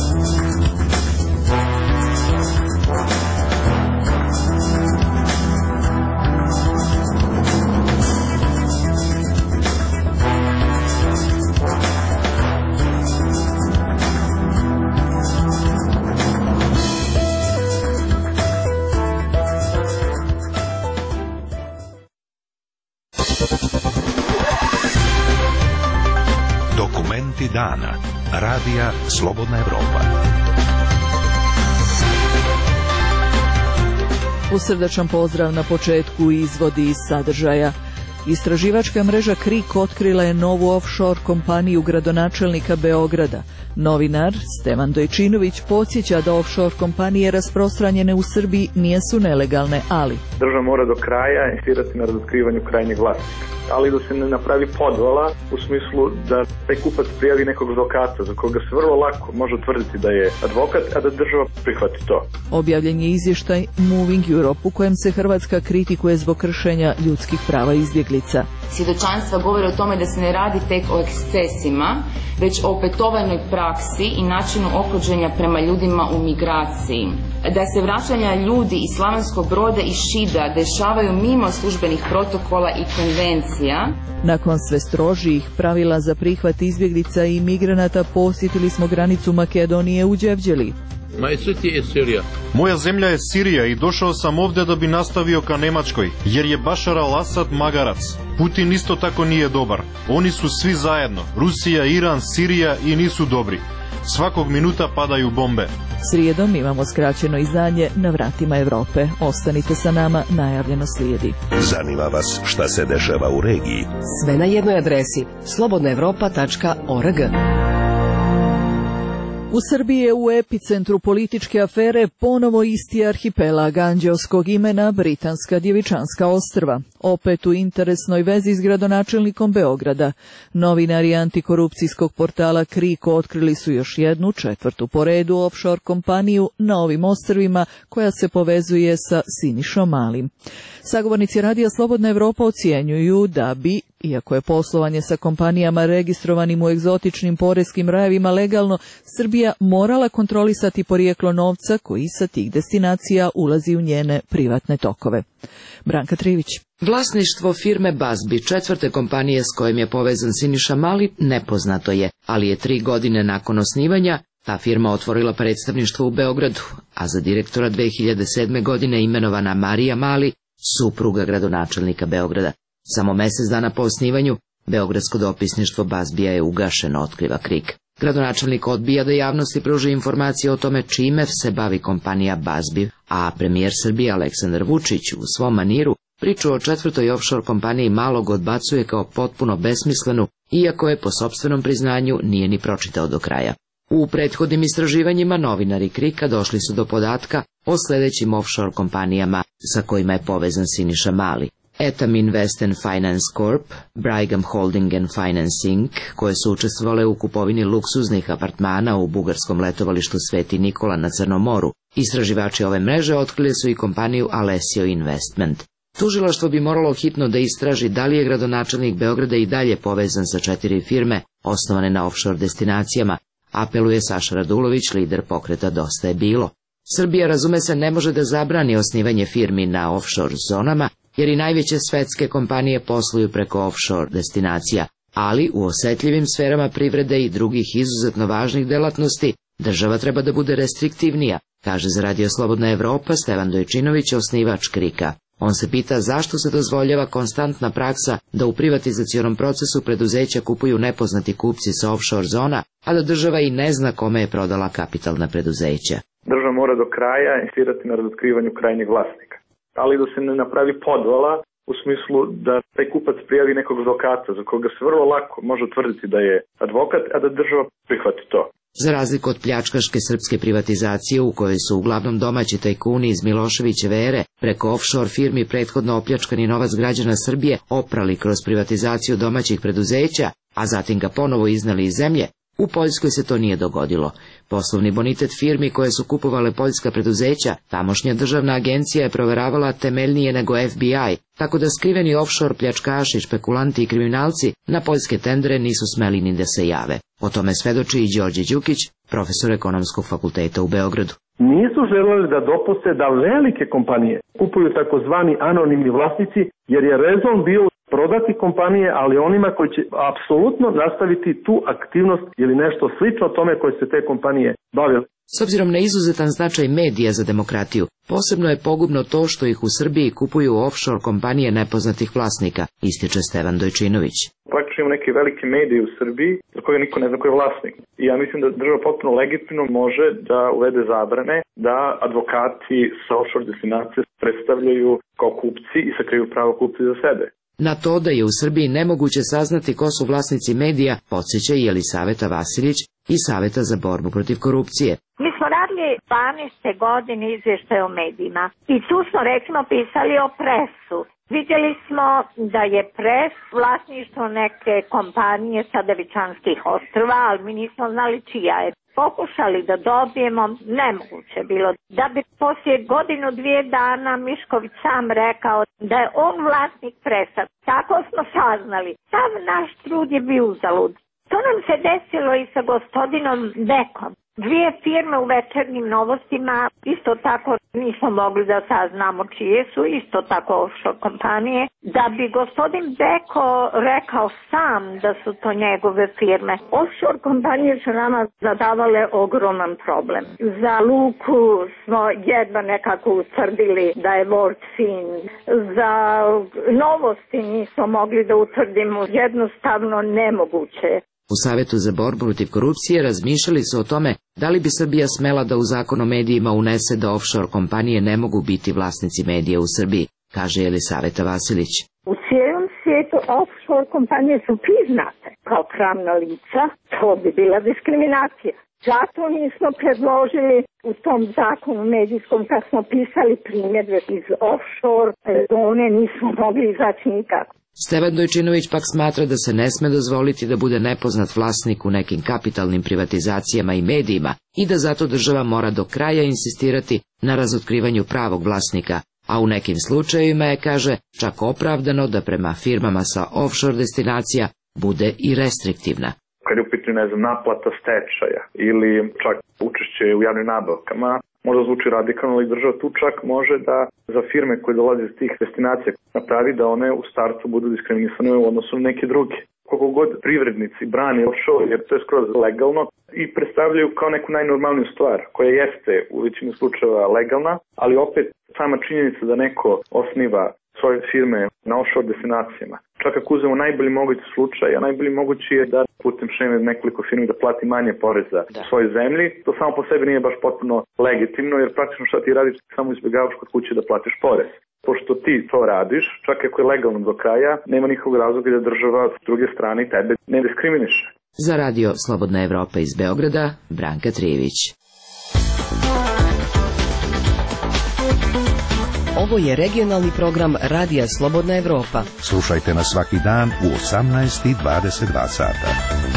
Dokumenti dana. Radija Slobodna Evropa. Usrdačan pozdrav na početku izvodi iz sadržaja. Istraživačka mreža KRIK otkrila je novu offshore kompaniju gradonačelnika Beograda. Novinar Stevan Dojčinović podsjeća da offshore kompanije rasprostranjene u Srbiji nisu nelegalne, ali država mora do kraja insistirati na razotkrivanju krajnjeg vlasnika, ali da se ne napravi podvala u smislu da taj kupac prijavi nekog advokata za koga se vrlo lako može utvrditi da je advokat, a da država prihvati to. Objavljen je izvještaj Moving Europe u kojem se Hrvatska kritikuje zbog kršenja ljudskih prava izbjeglica. Svjedočanstva govore o tome da se ne radi tek o ekscesima, već o opetovanoj praksi i načinu ophođenja prema ljudima u migraciji. Da se vraćanja ljudi iz Slavonskog Broda i Šida dešavaju mimo službenih protokola i konvencija. Nakon sve strožijih pravila za prihvat izbjeglica i migranata posjetili smo granicu Makedonije u Đevđeli. Moja zemlja je Sirija i došao sam ovdje da bi nastavio ka Nemačkoj, jer je Bašar al-Asad magarac. Putin isto tako nije dobar. Oni su svi zajedno, Rusija, Iran, Sirija, i nisu dobri. Svakog minuta padaju bombe. Srijedom imamo skraćeno izdanje Na vratima Evrope. Ostanite sa nama, najavljeno slijedi. Zanima vas šta se dešava u regiji? Sve na jednoj adresi slobodnaevropa.org. U Srbiji je u epicentru političke afere ponovo isti arhipelag anđeoskog imena Britanska Djevičanska ostrva, opet u interesnoj vezi s gradonačelnikom Beograda. Novinari antikorupcijskog portala KRIK otkrili su još jednu, četvrtu po redu offshore kompaniju na ovim ostrvima koja se povezuje sa Sinišom Malim. Sagovornici Radija Slobodna Evropa ocjenjuju da bi, iako je poslovanje sa kompanijama registrovanim u egzotičnim poreskim rajevima legalno, Srbija morala kontrolisati porijeklo novca koji sa tih destinacija ulazi u njene privatne tokove. Branka Trivić. Vlasništvo firme Bazbi, četvrte kompanije s kojim je povezan Siniša Mali, nepoznato je, ali je 3 godine nakon osnivanja ta firma otvorila predstavništvo u Beogradu, a za direktora 2007. godine imenovana Marija Mali, supruga gradonačelnika Beograda. Samo mjesec dana po osnivanju, beogradsko dopisništvo Bazbija je ugašeno, otkriva KRIK. Gradonačelnik odbija da javnosti pruži informacije o tome čime se bavi kompanija Bazbi, a premijer Srbije Aleksandar Vučić u svom maniru priču o četvrtoj offshore kompaniji malog odbacuje kao potpuno besmislenu, iako je po sopstvenom priznanju nije ni pročitao do kraja. U prethodnim istraživanjima novinari KRIK-a došli su do podatka o sljedećim offshore kompanijama sa kojima je povezan Siniša Mali. Etam Invest and Finance Corp, Brigham Holding and Finance Inc., koje su učestvovale u kupovini luksuznih apartmana u bugarskom letovalištu Sveti Nikola na Crnom moru. Istraživači ove mreže otkrili su i kompaniju Alessio Investment. Tužilaštvo bi moralo hitno da istraži da li je gradonačelnik Beograda i dalje povezan sa 4 firme osnovane na offshore destinacijama, apeluje Saša Radulović, lider pokreta Dosta je bilo. Srbija, razume se, ne može da zabrani osnivanje firmi na offshore zonama, jer i najveće svetske kompanije posluju preko offshore destinacija, ali u osjetljivim sferama privrede i drugih izuzetno važnih delatnosti država treba da bude restriktivnija, kaže za Radio Slobodna Evropa Stevan Dojčinović, osnivač KRIK-a. On se pita zašto se dozvoljava konstantna praksa da u privatizacionom procesu preduzeća kupuju nepoznati kupci sa offshore zona, a da država i ne zna kome je prodala kapitalna preduzeća. Država mora do kraja insistirati na razotkrivanju krajnjeg vlasnika, ali da se ne napravi podvala u smislu da taj kupac prijavi nekog advokata za koga se vrlo lako može utvrditi da je advokat, a da država prihvati to. Za razliku od pljačkaške srpske privatizacije u kojoj su uglavnom domaći tajkuni iz Miloševićeve ere preko offshore firmi prethodno opljačkani novac građana Srbije oprali kroz privatizaciju domaćih preduzeća, a zatim ga ponovo iznali iz zemlje, u Poljskoj se to nije dogodilo. Poslovni bonitet firmi koje su kupovale poljska preduzeća, tamošnja državna agencija je proveravala temeljnije nego FBI, tako da skriveni offshore pljačkaši, špekulanti i kriminalci na poljske tendere nisu smeli ni da se jave. O tome svedoči i Đorđe Đukić, profesor Ekonomskog fakulteta u Beogradu. Nisu želeli da dopuste da velike kompanije kupuju takozvani anonimni vlasnici, jer je rezon bio prodati kompanije, ali onima koji će apsolutno nastaviti tu aktivnost ili nešto slično tome koje se te kompanije bavile. S obzirom na izuzetan značaj medija za demokratiju, posebno je pogubno to što ih u Srbiji kupuju offshore kompanije nepoznatih vlasnika, ističe Stevan Dojčinović. Praktično imamo neke velike medije u Srbiji za koje niko ne zna ko je vlasnik. I ja mislim da država potpuno legitimno može da uvede zabrane da advokati sa offshore destinacije predstavljaju kao kupci i sakriju pravo kupci za sebe. Na to da je u Srbiji nemoguće saznati ko su vlasnici medija, podsjeća i Jelisaveta Vasilić iz Saveta za borbu protiv korupcije. Mi smo radili 12. godine izvještaj o medijima i tu smo recimo pisali o Presu. Vidjeli smo da je Pres vlasništvo neke kompanije sa Devičanskih ostrva, ali mi nismo znali čija je. Pokušali da dobijemo, nemoguće bilo. Da bi poslije godinu, 2 dana Mišković sam rekao da je on vlasnik Presa. Tako smo saznali. Sav naš trud je bio uzalud. To nam se desilo i sa gospodinom Bekom. 2 firme u Večernjim novostima, isto tako nismo mogli da saznamo čije su, isto tako offshore kompanije. Da bi gospodin Beko rekao sam da su to njegove firme. Offshore kompanije su nama zadavale ogroman problem. Za luku smo jedva nekako utvrdili da je World Fin. Za novosti nismo mogli da utvrdimo, jednostavno nemoguće. U Savetu za borbu protiv korupcije razmišljali su o tome da li bi Srbija smela da u zakon o medijima unese da offshore kompanije ne mogu biti vlasnici medija u Srbiji, kaže Jelisaveta Vasilić. U cijelom svijetu offshore kompanije su priznate kao pravna lica, to bi bila diskriminacija. Zato nismo predložili u tom zakonu medijskom, kad smo pisali primjedbe iz offshore zone, nismo mogli izaći nikako. Stevan Dojčinović pak smatra da se ne sme dozvoliti da bude nepoznat vlasnik u nekim kapitalnim privatizacijama i medijima i da zato država mora do kraja insistirati na razotkrivanju pravog vlasnika, a u nekim slučajevima je, kaže, čak opravdano da prema firmama sa offshore destinacija bude i restriktivna. Kad je u pitanju, naplata stečaja ili čak učešće u javnim nabavkama, možda zvuči radikalno, ali država tu čak može da za firme koje dolaze iz tih destinacija napravi da one u startu budu diskriminisane u odnosu na neke druge. Koliko god privrednici brani offshore, jer to je skroz legalno, i predstavljaju kao neku najnormalniju stvar, koja jeste u većini slučajeva legalna, ali opet sama činjenica da neko osniva svoje firme na offshore destinacijama. Čak ako uzmemo najbolji mogući slučaj, a najbolji mogući je da putem šeme nekoliko firmi da plati manje poreza u svojoj zemlji, to samo po sebi nije baš potpuno legitimno, jer praktično šta ti radiš, samo izbjegavaš kod kuće da platiš porez. Pošto ti to radiš, čak ako je legalno do kraja, nema nikakvog razloga da država s druge strane tebe ne diskriminiše. Za radio Slobodna Evropa iz Beograda, Branka Trijević. Ovo je regionalni program Radija Slobodna Evropa. Slušajte nas svaki dan u 18:22 sata.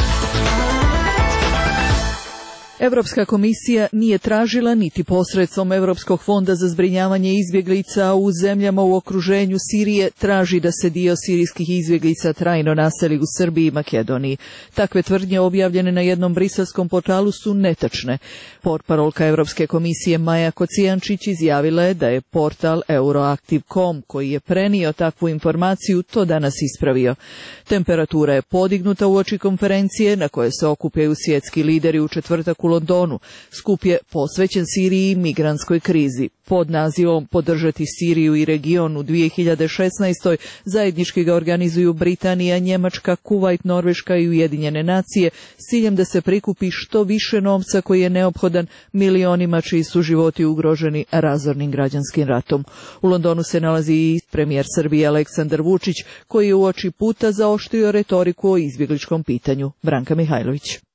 Europska komisija nije tražila niti posredstvom Europskog fonda za zbrinjavanje izbjeglica u zemljama u okruženju Sirije traži da se dio sirijskih izbjeglica trajno naseli u Srbiji i Makedoniji. Takve tvrdnje objavljene na jednom briselskom portalu su netačne. Portparolka Europske komisije Maja Kocijančić izjavila je da je portal Euroactiv.com koji je prenio takvu informaciju to danas ispravio. Temperatura je podignuta uoči konferencije na kojoj se okupljaju svjetski lideri u četvrtak u Londonu. Skup je posvećen Siriji i migrantskoj krizi. Pod nazivom Podržati Siriju i region u 2016. zajednički ga organizuju Britanija, Njemačka, Kuvajt, Norveška i Ujedinjene nacije s ciljem da se prikupi što više novca koji je neophodan milionima čiji su životi ugroženi razornim građanskim ratom. U Londonu se nalazi i premijer Srbije Aleksandar Vučić koji je uoči puta zaoštrio retoriku o izbjegličkom pitanju. Branka Mihajlović.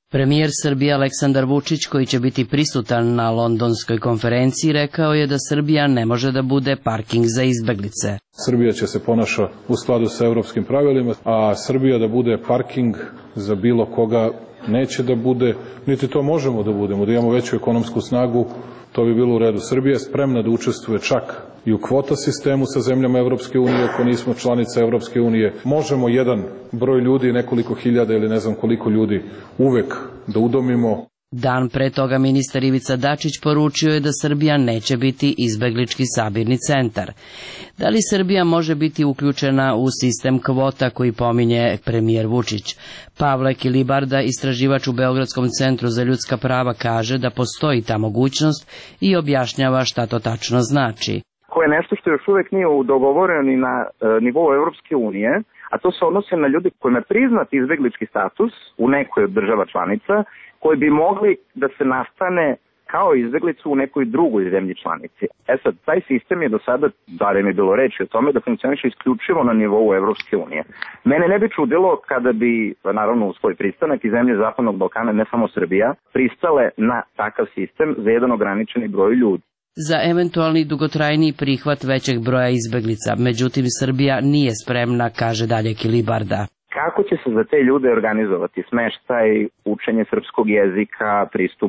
Premijer Srbije Aleksandar Vučić, koji će biti prisutan na londonskoj konferenciji, rekao je da Srbija ne može da bude parking za izbeglice. Srbija će se ponaša u skladu sa evropskim pravilima, a Srbija da bude parking za bilo koga neće da bude, niti to možemo da budemo, da imamo veću ekonomsku snagu, to bi bilo u redu. Srbija je spremna da učestvuje čak i u kvota sistemu sa zemljama Evropske unije, ako nismo članica Evropske unije. Možemo jedan broj ljudi, nekoliko hiljada ili ne znam koliko ljudi, uvek da udomimo. Dan pre toga ministar Ivica Dačić poručio je da Srbija neće biti izbeglički sabirni centar. Da li Srbija može biti uključena u sistem kvota koji pominje premijer Vučić? Pavle Kilibarda, istraživač u Beogradskom centru za ljudska prava, kaže da postoji ta mogućnost i objašnjava šta to tačno znači. To je nešto što još uvek nije dogovoreno ni na nivou Evropske unije, a to se odnose na ljudi kojima je priznat izbeglički status u nekoj od država članica, koji bi mogli da se nastane kao izbeglicu u nekoj drugoj zemlji članici. Sad, taj sistem je do sada, barem je bilo reči o tome, da funkcioniše isključivo na nivou Evropske unije. Mene ne bi čudilo kada bi, naravno u svoj pristanak i zemlje Zapadnog Balkana, ne samo Srbija, pristale na takav sistem za jedan ograničeni broj ljudi. Za eventualni dugotrajniji prihvat većeg broja izbeglica, međutim Srbija nije spremna, kaže dalje Kilibarda. Kako će se za te ljude organizovati smeštaj, učenje srpskog jezika, pristup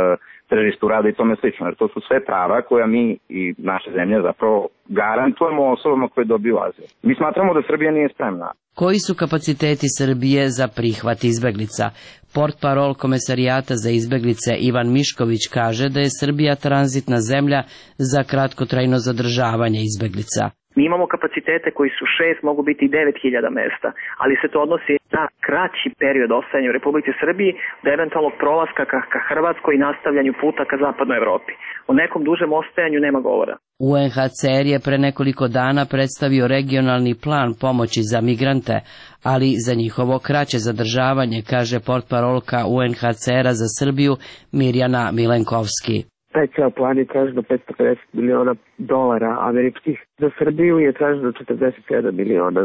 tržištu rada i tome slično, jer to su sve prava koja mi i naše zemlje zapravo garantujemo osobama koje dobiju azil. Mi smatramo da Srbija nije spremna. Koji su kapaciteti Srbije za prihvat izbeglica? Portparol Komesarijata za izbeglice Ivan Mišković kaže da je Srbija tranzitna zemlja za kratkotrajno zadržavanje izbeglica. Mi imamo kapacitete koji su 6, mogu biti i 9.000 mesta, ali se to odnosi na kraći period ostajanja u Republici Srbiji do eventualnog prolaska ka Hrvatskoj i nastavljanju puta ka zapadnoj Evropi. O nekom dužem ostajanju nema govora. UNHCR je pre nekoliko dana predstavio regionalni plan pomoći za migrante, ali za njihovo kraće zadržavanje, kaže portparolka UNHCR-a za Srbiju Mirjana Milenkovski. Taj ceo plan je traženo $550 miliona američkih. Za Srbiju je traženo $47 miliona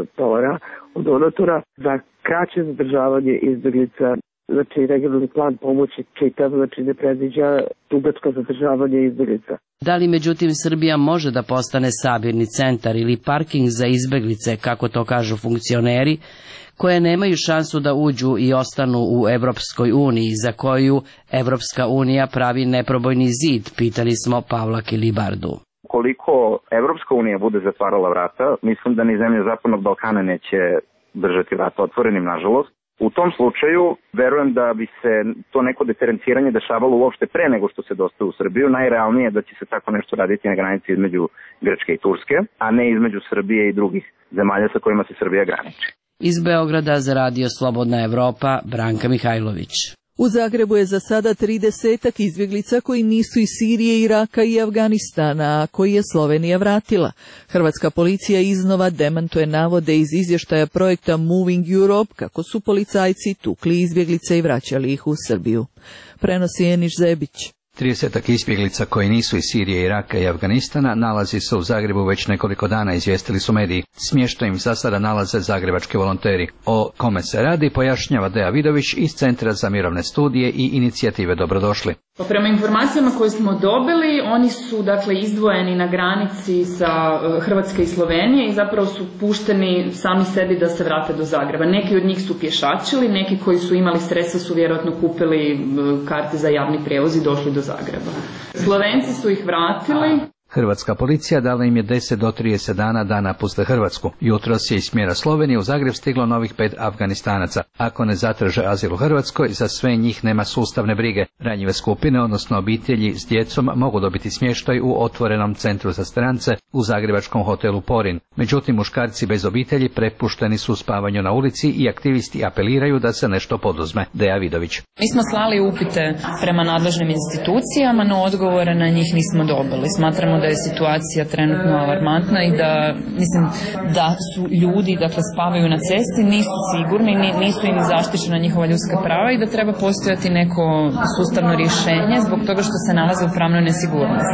od donatora za kraće zadržavanje izbeglica. Znači, regionalni plan pomoći čitav, znači ne predviđa dugačko zadržavanje izbeglica. Da li međutim Srbija može da postane sabirni centar ili parking za izbeglice, kako to kažu funkcioneri, koje nemaju šansu da uđu i ostanu u Evropskoj uniji, za koju Evropska unija pravi neprobojni zid, pitali smo Pavla Kilibardu. Koliko Evropska unija bude zatvarala vrata, mislim da ni zemlje Zapadnog Balkana neće držati vrata otvorenim, nažalost. U tom slučaju, verujem da bi se to neko diferenciranje dešavalo uopšte pre nego što se dostaje u Srbiju. Najrealnije je da će se tako nešto raditi na granici između Grčke i Turske, a ne između Srbije i drugih zemalja sa kojima se Srbija graniči. Iz Beograda za Radio Slobodna Evropa, Branka Mihajlović. U Zagrebu je za sada 30 izbjeglica koji nisu iz Sirije, Iraka i Afganistana, a koji je Slovenija vratila. Hrvatska policija iznova demantuje navode iz izvještaja projekta Moving Europe kako su policajci tukli izbjeglice i vraćali ih u Srbiju. Prenosi Eniš Zebić. 30 izbjeglica koji nisu iz Sirije, Iraka i Afganistana nalazi se u Zagrebu već nekoliko dana, izvijestili su mediji. Smještaj im za sada nalaze zagrebački volonteri. O kome se radi pojašnjava Deja Vidović iz Centra za mirovne studije i inicijative Dobrodošli. Pa prema informacijama koje smo dobili, oni su dakle izdvojeni na granici sa Hrvatske i Slovenije i zapravo su pušteni sami sebi da se vrate do Zagreba. Neki od njih su pješačili, neki koji su imali sredstva su vjerojatno kupili karte za javni prijevoz i došli do Zagreba. Slovenci su ih vratili. Hrvatska policija dala im je 10 do 30 dana da napuste Hrvatsku. Jutros je iz smjera Slovenije u Zagreb stiglo novih 5 Afganistanaca. Ako ne zatraže azil u Hrvatskoj, za sve njih nema sustavne brige. Ranjive skupine, odnosno obitelji s djecom, mogu dobiti smještaj u otvorenom centru za strance u zagrebačkom hotelu Porin. Međutim, muškarci bez obitelji prepušteni su spavanju na ulici i aktivisti apeliraju da se nešto poduzme. Deja Vidović. Mi smo slali upite prema nadležnim institucijama, no odgovore na njih nismo dobili. Smatramo da je situacija trenutno alarmantna i da, mislim, da su ljudi, dakle, spavaju na cesti, nisu sigurni, nisu im zaštićena njihova ljudska prava i da treba postojati neko sustavno rješenje zbog toga što se nalaze u pravnoj nesigurnosti.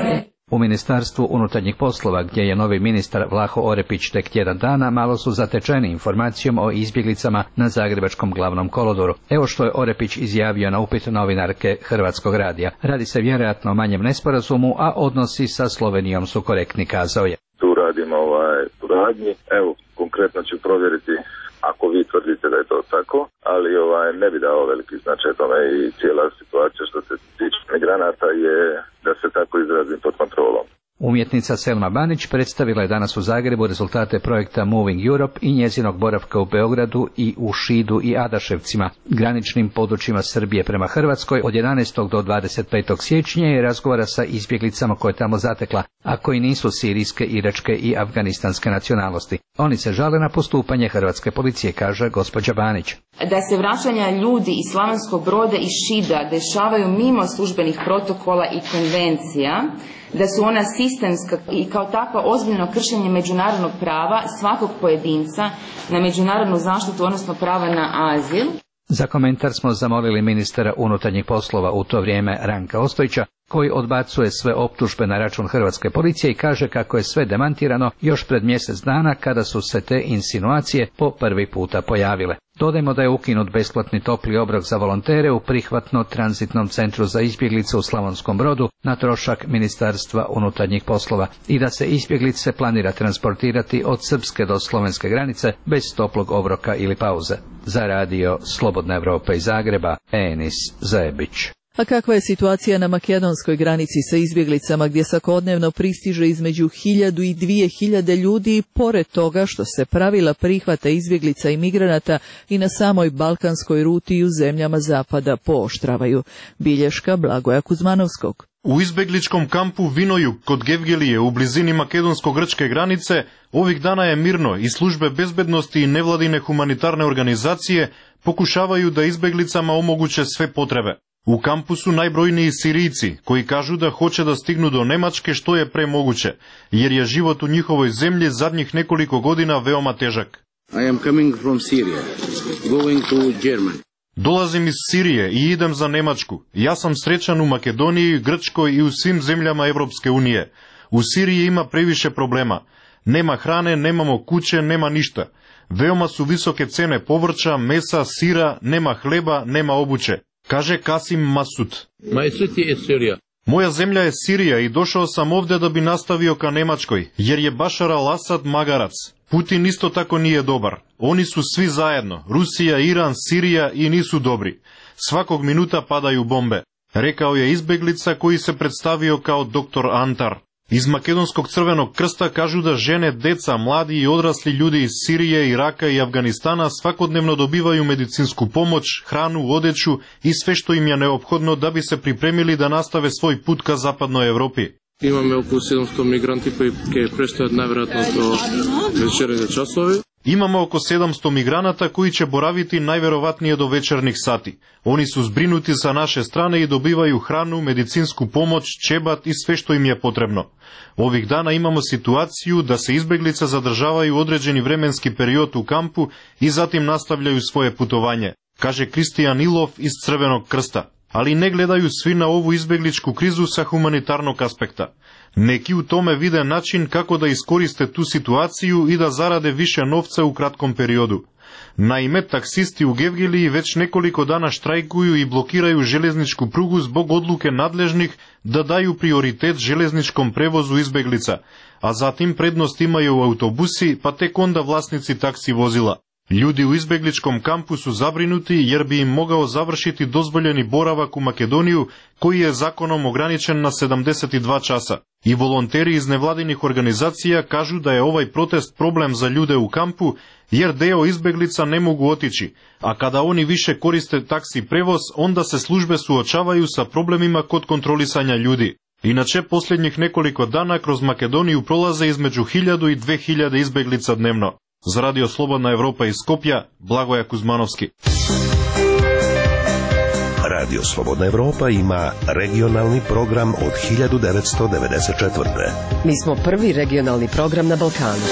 U Ministarstvu unutarnjih poslova, gdje je novi ministar Vlaho Orepić tek tjedan dana, malo su zatečeni informacijom o izbjeglicama na zagrebačkom glavnom kolodvoru. Evo što je Orepić izjavio na upit novinarke Hrvatskog radija. Radi se vjerojatno o manjem nesporazumu, a odnosi sa Slovenijom su korektni, kazao je. Tu radimo suradnji. Evo, konkretno ću provjeriti ako vi tvrdite da je to tako, ali ne bi dao veliki značaj tome i cijela situacija što se tiče migranata je, da se tako izrazim, pod kontrolom. Umjetnica Selma Banić predstavila je danas u Zagrebu rezultate projekta Moving Europe i njezinog boravka u Beogradu i u Šidu i Adaševcima, graničnim područjima Srbije prema Hrvatskoj od 11. do 25. siječnja i razgovara sa izbjeglicama koje tamo zatekla, a koji nisu sirijske, iračke i afganistanske nacionalnosti. Oni se žale na postupanje hrvatske policije, kaže gospođa Banić. Da se vraćanja ljudi iz Slavonskog Broda i Šida dešavaju mimo službenih protokola i konvencija, da su ona sistemska i kao takva ozbiljno kršenje međunarodnog prava svakog pojedinca na međunarodnu zaštitu, odnosno prava na azil. Za komentar smo zamolili ministra unutarnjih poslova u to vrijeme Ranka Ostojića, koji odbacuje sve optužbe na račun hrvatske policije i kaže kako je sve demantirano još pred mjesec dana kada su se te insinuacije po prvi puta pojavile. Dodajmo da je ukinut besplatni topli obrok za volontere u prihvatno-tranzitnom centru za izbjeglice u Slavonskom Brodu na trošak Ministarstva unutarnjih poslova i da se izbjeglice planira transportirati od srpske do slovenske granice bez toplog obroka ili pauze. Za radio Slobodna Evropa iz Zagreba, Enis Zajebić. A kakva je situacija na makedonskoj granici sa izbjeglicama gdje svakodnevno pristiže između 1000 i 2000 ljudi, pored toga što se pravila prihvata izbjeglica i migranata i na samoj balkanskoj ruti i u zemljama zapada pooštravaju? Bilješka Blagoja Kuzmanovskog. U izbjegličkom kampu Vinoju kod Gevgelije u blizini makedonsko-grčke granice ovih dana je mirno i službe bezbednosti i nevladine humanitarne organizacije pokušavaju da izbjeglicama omoguće sve potrebe. U kampu su najbrojniji Sirijci, koji kažu da hoće da stignu do Nemačke što je pre moguće, jer je život u njihovoj zemlji zadnjih nekoliko godina veoma težak. I am coming from Syria, going to Germany. Dolazim iz Sirije i idem za Nemačku. Ja sam srećan u Makedoniji, Grčkoj i u svim zemljama Evropske unije. U Siriji ima previše problema. Nema hrane, nemamo kuće, nema ništa. Veoma su visoke cene povrća, mesa, sira, nema hleba, nema obuće. Kaže Kasim Masud. Moja zemlja je Sirija i došao sam ovdje da bi nastavio ka Nemačkoj, jer je Bašar al-Asad magarac. Putin isto tako nije dobar. Oni su svi zajedno, Rusija, Iran, Sirija i nisu dobri. Svakog minuta padaju bombe, rekao je izbjeglica koji se predstavio kao doktor Antar. Iz Makedonskog crvenog krsta kažu da žene, deca, mladi i odrasli ljudi iz Sirije, Iraka i Afganistana svakodnevno dobivaju medicinsku pomoć, hranu, odeću i sve što im je neophodno da bi se pripremili da nastave svoj put ka zapadnoj Evropi. Imamo oko 700 migranti koji predstavljaju najvjerojatno do večernje časove. Imamo oko 700 migranata koji će boraviti najverovatnije do večernjih sati. Oni su zbrinuti sa naše strane i dobivaju hranu, medicinsku pomoć, čebat i sve što im je potrebno. Ovih dana imamo situaciju da se izbjeglice zadržavaju određeni vremenski period u kampu i zatim nastavljaju svoje putovanje, kaže Kristijan Ilov iz Crvenog krsta. Ali ne gledaju svi na ovu izbjegličku krizu sa humanitarnog aspekta. Neki u tome vide način kako da iskoriste tu situaciju i da zarade više novca u kratkom periodu. Naime, taksisti u Gevgeliji već nekoliko dana štrajkuju i blokiraju željezničku prugu zbog odluke nadležnih da daju prioritet željezničkom prevozu izbjeglica, a zatim prednost imaju autobusi, pa tek onda vlasnici taksi vozila. Ljudi u izbjegličkom kampu su zabrinuti jer bi im mogao završiti dozvoljeni boravak u Makedoniju koji je zakonom ograničen na 72 časa. I volonteri iz nevladinih organizacija kažu da je ovaj protest problem za ljude u kampu jer deo izbjeglica ne mogu otići, a kada oni više koriste taksi prevoz onda se službe suočavaju sa problemima kod kontrolisanja ljudi. Inače, posljednjih nekoliko dana kroz Makedoniju prolaze između 1000 i 2000 izbjeglica dnevno. Za radio Slobodna Evropa iz Skopja, Blagoja Kuzmanovski. Radio Slobodna Evropa ima regionalni program od 1994. Mi smo prvi regionalni program na Balkanu.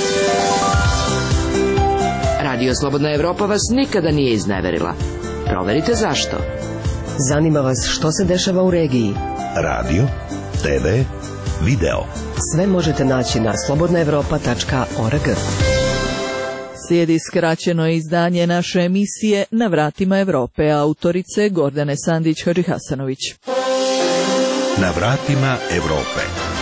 Radio Slobodna Evropa vas nikada nije izneverila. Proverite zašto. Zanima vas što se dešava u regiji. Radio, TV, video. Sve možete naći na slobodnaevropa.org. Slijedi skraćeno izdanje naše emisije Na vratima Europe, autorice Gordane Sandić-Hadžihasanović. Na vratima Europe.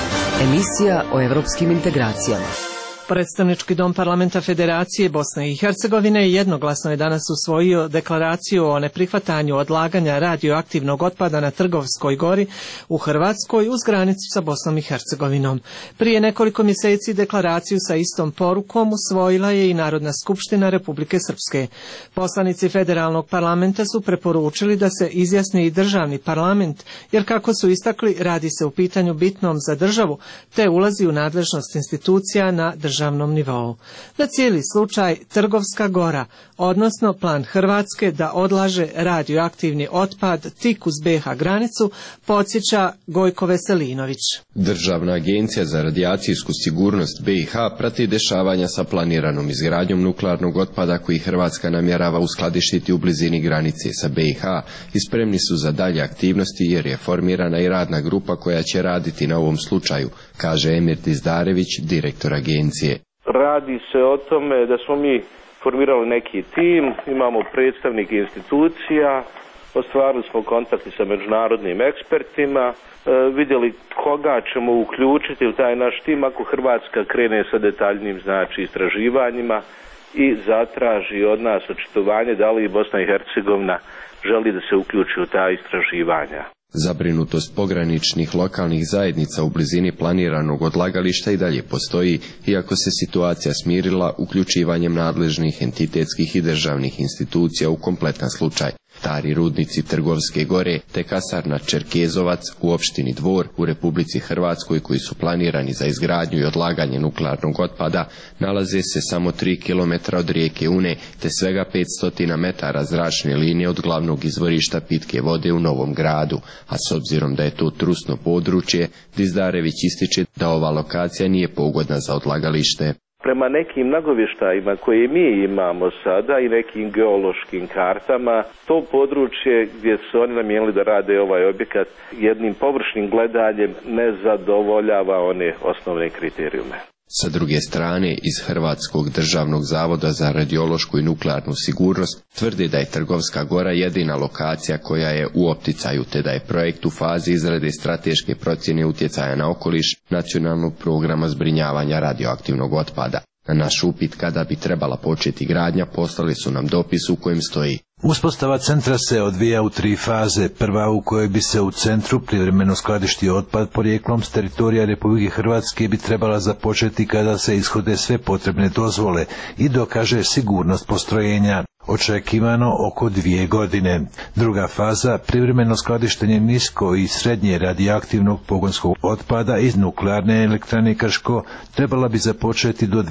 Emisija o europskim integracijama. Predstavnički dom parlamenta Federacije Bosne i Hercegovine jednoglasno je danas usvojio deklaraciju o neprihvatanju odlaganja radioaktivnog otpada na Trgovskoj gori u Hrvatskoj uz granicu sa Bosnom i Hercegovinom. Prije nekoliko mjeseci deklaraciju sa istom porukom usvojila je i Narodna skupština Republike Srpske. Poslanici federalnog parlamenta su preporučili da se izjasni i državni parlament, jer kako su istakli, radi se u pitanju bitnom za državu, te ulazi u nadležnost institucija na državnom nivou. Na cijeli slučaj Trgovska gora, odnosno plan Hrvatske da odlaže radioaktivni otpad tik uz BiH granicu, podsjeća Gojko Veselinović. Državna agencija za radijacijsku sigurnost BiH prati dešavanja sa planiranom izgradnjom nuklearnog otpada koji Hrvatska namjerava uskladištiti u blizini granice sa BiH i spremni su za dalje aktivnosti jer je formirana i radna grupa koja će raditi na ovom slučaju, kaže Emir Dizdarević, direktor agencije. Radi se o tome da smo mi formirali neki tim, imamo predstavnike institucija, ostvarili smo kontakte sa međunarodnim ekspertima, vidjeli koga ćemo uključiti u taj naš tim ako Hrvatska krene sa detaljnim istraživanjima i zatraži od nas očitovanje da li Bosna i Hercegovina želi da se uključi u ta istraživanja. Zabrinutost pograničnih lokalnih zajednica u blizini planiranog odlagališta i dalje postoji, iako se situacija smirila uključivanjem nadležnih entitetskih i državnih institucija u kompletan slučaj. Stari rudnici Trgovske gore te kasarna Čerkezovac u opštini Dvor u Republici Hrvatskoj, koji su planirani za izgradnju i odlaganje nuklearnog otpada, nalaze se samo 3 km od rijeke Une te svega 500 metara zračne linije od glavnog izvorišta pitke vode u Novom Gradu, a s obzirom da je to trusno područje, Dizdarević ističe da ova lokacija nije pogodna za odlagalište. Prema nekim nagovještajima koje mi imamo sada i nekim geološkim kartama, to područje gdje su oni namijenili da rade ovaj objekat jednim površnim gledanjem ne zadovoljava one osnovne kriterijume. Sa druge strane, iz Hrvatskog državnog zavoda za radiološku i nuklearnu sigurnost tvrde da je Trgovska gora jedina lokacija koja je u opticaju, te da je projekt u fazi izrade strateške procjene utjecaja na okoliš nacionalnog programa zbrinjavanja radioaktivnog otpada. Na naš upit kada bi trebala početi gradnja poslali su nam dopis u kojem stoji: Uspostava centra se odvija u 3 faze. Prva, u kojoj bi se u centru privremeno skladištio otpad porijeklom s teritorija Republike Hrvatske, bi trebala započeti kada se ishode sve potrebne dozvole i dokaže sigurnost postrojenja. Očekivano oko 2 godine. Druga faza, privremeno skladištenje nisko i srednje radioaktivnog pogonskog otpada iz nuklearne elektrane Krško, trebala bi započeti do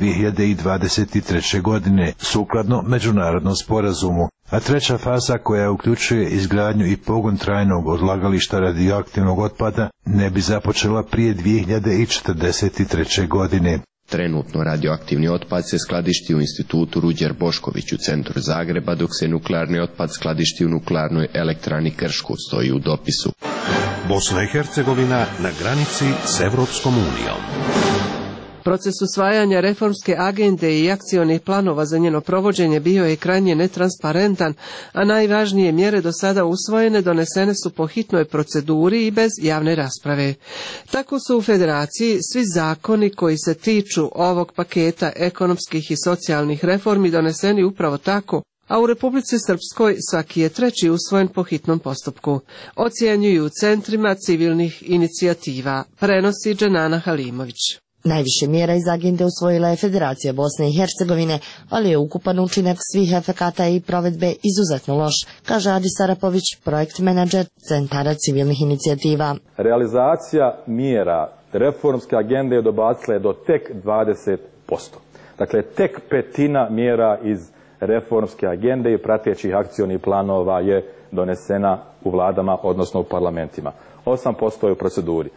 2023. godine, sukladno međunarodnom sporazumu. A treća faza, koja uključuje izgradnju i pogon trajnog odlagališta radioaktivnog otpada, ne bi započela prije 2043. godine. Trenutno radioaktivni otpad se skladišti u institutu Ruđer Bošković u centru Zagreba, dok se nuklearni otpad skladišti u nuklearnoj elektrani Krško, stoji u dopisu. Bosna i Hercegovina na granici s Evropskom unijom. Proces usvajanja reformske agende i akcionih planova za njeno provođenje bio je krajnje netransparentan, a najvažnije mjere do sada usvojene donesene su po hitnoj proceduri i bez javne rasprave. Tako su u Federaciji svi zakoni koji se tiču ovog paketa ekonomskih i socijalnih reformi doneseni upravo tako, a u Republici Srpskoj svaki je 3. usvojen po hitnom postupku. Ocjenjuju u centrima civilnih inicijativa, prenosi Dženana Halimović. Najviše mjera iz agende usvojila je Federacija Bosne i Hercegovine, ali je ukupan učinak svih efekata i provedbe izuzetno loš, kaže Adi Sarapović, projekt menadžer Centara civilnih inicijativa. Realizacija mjera reformske agende dobacila je do tek 20%. Dakle, tek 1/5 mjera iz reformske agende i pratećih akcionih planova je donesena u vladama, odnosno u parlamentima. 8% je u proceduri.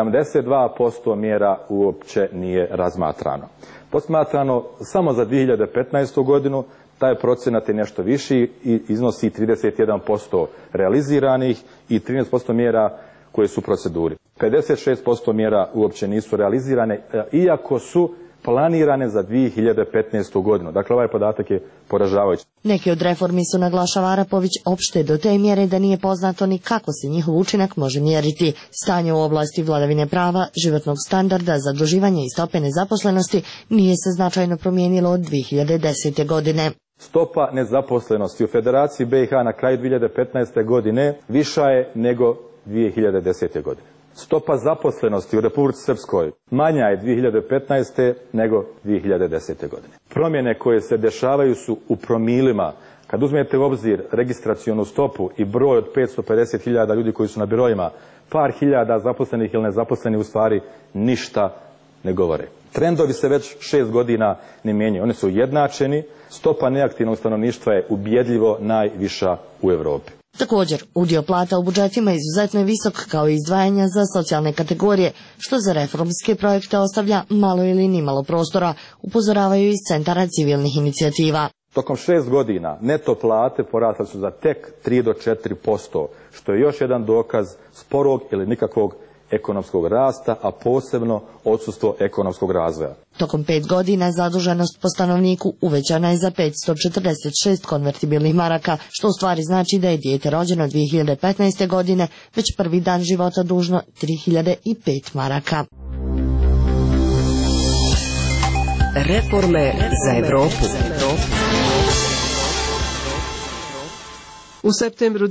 72% mjera uopće nije razmatrano. Posmatrano samo za 2015. godinu, taj procenat je nešto viši i iznosi 31% realiziranih i 13% mjera koje su u proceduri. 56% mjera uopće nisu realizirane, iako su planirane za 2015. godinu. Dakle, ovaj podatak je poražavajući. Neki od reformi su, naglašava Arapović, opšte do te mjere da nije poznato ni kako se njihov učinak može mjeriti. Stanje u oblasti vladavine prava, životnog standarda, zaduživanja i stope nezaposlenosti nije se značajno promijenilo od 2010. godine. Stopa nezaposlenosti u Federaciji BiH na kraju 2015. godine viša je nego 2010. godine. Stopa zaposlenosti u Republici Srpskoj manja je 2015. nego 2010. godine. Promjene koje se dešavaju su u promilima. Kad uzmete u obzir registracionu stopu i broj od 550.000 ljudi koji su na birojima, par hiljada zaposlenih ili nezaposlenih u stvari ništa ne govore. Trendovi se već 6 godina ne mijenjaju. Oni su ujednačeni, stopa neaktivnog stanovništva je ubjedljivo najviša u Europi. Također, udio plata u budžetima izuzetno je visok kao i izdvajanja za socijalne kategorije, što za reformske projekte ostavlja malo ili nimalo prostora, upozoravaju iz centara civilnih inicijativa. Tokom 6 godina neto plate porasle su za tek 3 do 4%, što je još jedan dokaz sporog ili nikakvog ekonomskog rasta, a posebno odsustvo ekonomskog razvoja. Tokom 5 godina zaduženost po stanovniku uvećana je za 546 konvertibilnih maraka, što u stvari znači da je dijete rođeno 2015. godine već prvi dan života dužno 3005 maraka. Reforme za Evropu. U septembru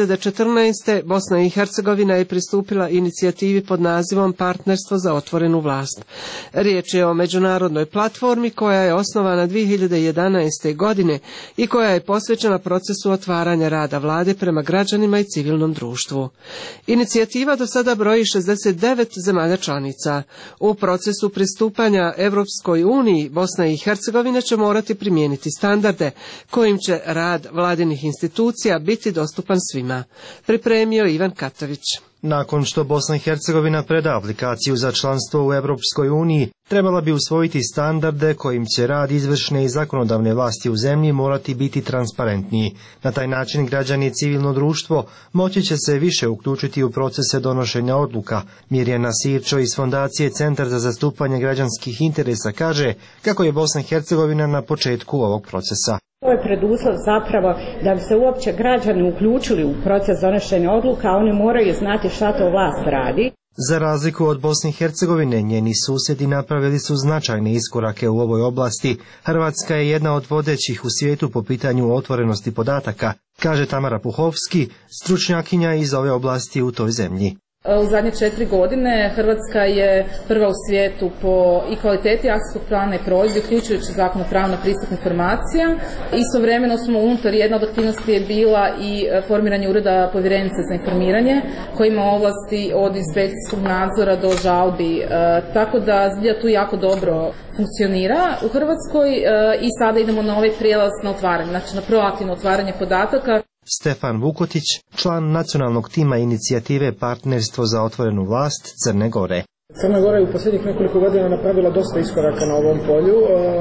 2014. Bosna i Hercegovina je pristupila inicijativi pod nazivom Partnerstvo za otvorenu vlast. Riječ je o međunarodnoj platformi koja je osnovana 2011. godine i koja je posvećena procesu otvaranja rada vlade prema građanima i civilnom društvu. Inicijativa do sada broji 69 zemalja članica. U procesu pristupanja Evropskoj uniji Bosna i Hercegovina će morati primijeniti standarde kojim će rad vladinih institucija biti dostupan svima. Pripremio Ivan Katavić. Nakon što Bosna i Hercegovina preda aplikaciju za članstvo u Europskoj uniji, trebala bi usvojiti standarde kojim će rad izvršne i zakonodavne vlasti u zemlji morati biti transparentniji. Na taj način građani i civilno društvo moći će se više uključiti u procese donošenja odluka. Mirjana Sirčo iz Fondacije Centar za zastupanje građanskih interesa kaže kako je Bosna i Hercegovina na početku ovog procesa. To je preduslov zapravo da bi se uopće građani uključili u proces donošenja odluka, oni moraju znati šta to vlast radi. Za razliku od Bosne i Hercegovine, njeni susjedi napravili su značajne iskorake u ovoj oblasti. Hrvatska je jedna od vodećih u svijetu po pitanju otvorenosti podataka, kaže Tamara Puhovski, stručnjakinja iz ove oblasti u toj zemlji. U zadnje 4 godine Hrvatska je prva u svijetu po i kvaliteti akcijskog plana i provedbi, uključujući Zakon o pravu na pristup informacija. Istovremeno smo unutar, jedna od aktivnosti je bila i formiranje ureda povjerenice za informiranje, koji ima ovlasti od inspekcijskog nadzora do žalbi. Tako da zbilja tu jako dobro funkcionira u Hrvatskoj i sada idemo na ovaj prijelaz na otvaranje, znači na proaktivno otvaranje podataka. Stefan Vukotić, član nacionalnog tima inicijative Partnerstvo za otvorenu vlast Crne Gore. Crna Gora je u posljednjih nekoliko godina napravila dosta iskoraka na ovom polju.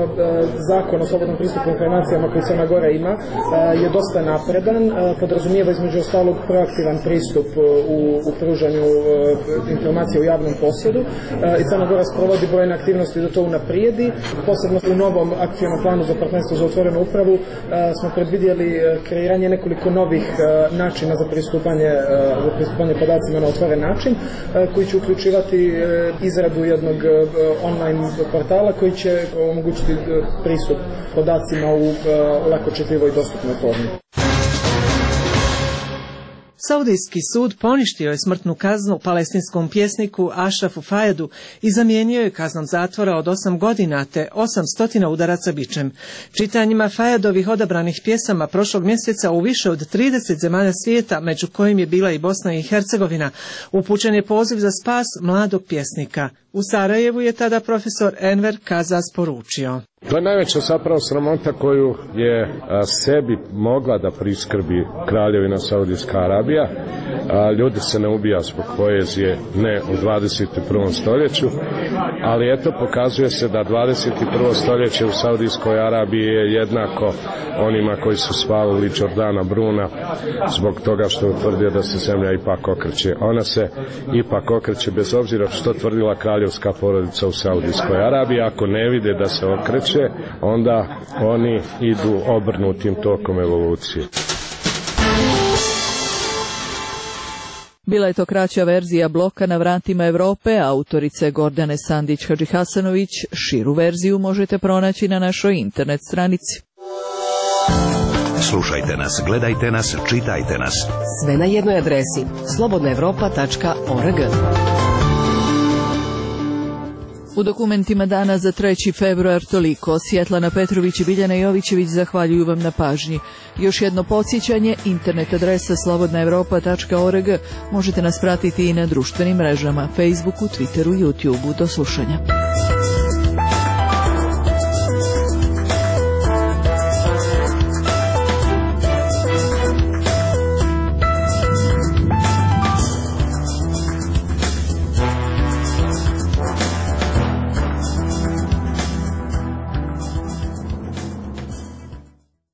Zakon o slobodnom pristupu informacijama koji Crna Gora ima je dosta napredan, podrazumijeva između ostalog proaktivan pristup u pružanju informacija u javnom posjedu i Crna Gora sprovodi brojne aktivnosti da to unaprijedi. Posebno u novom akcijnom planu za partnerstvo za otvorenu upravu smo predvidjeli kreiranje nekoliko novih načina za pristupanje podacima na otvoren način koji će uključivati izradu jednog online portala koji će omogućiti pristup podacima u lako čitljivoj i dostupnoj formi. Saudijski sud poništio je smrtnu kaznu palestinskom pjesniku Ašrafu Fajadu i zamijenio je kaznom zatvora od 8 godina te 800 udaraca bičem. Čitanjima Fajadovih odabranih pjesama prošlog mjeseca u više od 30 zemalja svijeta, među kojim je bila i Bosna i Hercegovina, upućen je poziv za spas mladog pjesnika. U Sarajevu je tada profesor Enver Kazas poručio. To je najveća zapravo sramota koju je sebi mogla da priskrbi Kraljevina Saudijska Arabija, Ljudi se ne ubija zbog poezije, ne u 21. stoljeću, ali eto pokazuje se da 21. stoljeće u Saudijskoj Arabiji je jednako onima koji su svalili Jordana Bruna zbog toga što je utvrdio da se zemlja ipak okreće. Ona se ipak okreće bez obzira što tvrdila kraljevska porodica u Saudijskoj Arabiji. Ako ne vide da se okreće, onda oni idu obrnutim tokom evolucije. Bila je to kraća verzija bloka Na vratima Evrope, autorice Gordane Sandić-Hadžihasanović. Širu verziju možete pronaći na našoj internet stranici. Slušajte nas, gledajte nas, čitajte nas. Sve na jednoj adresi slobodnaevropa.org. U dokumentima dana za 3. februar toliko. Svjetlana Petrović i Biljana Jovićević zahvaljuju vam na pažnji. Još jedno podsjećanje, internet adresa slobodnaevropa.org. Možete nas pratiti i na društvenim mrežama, Facebooku, Twitteru, YouTubeu. Do slušanja.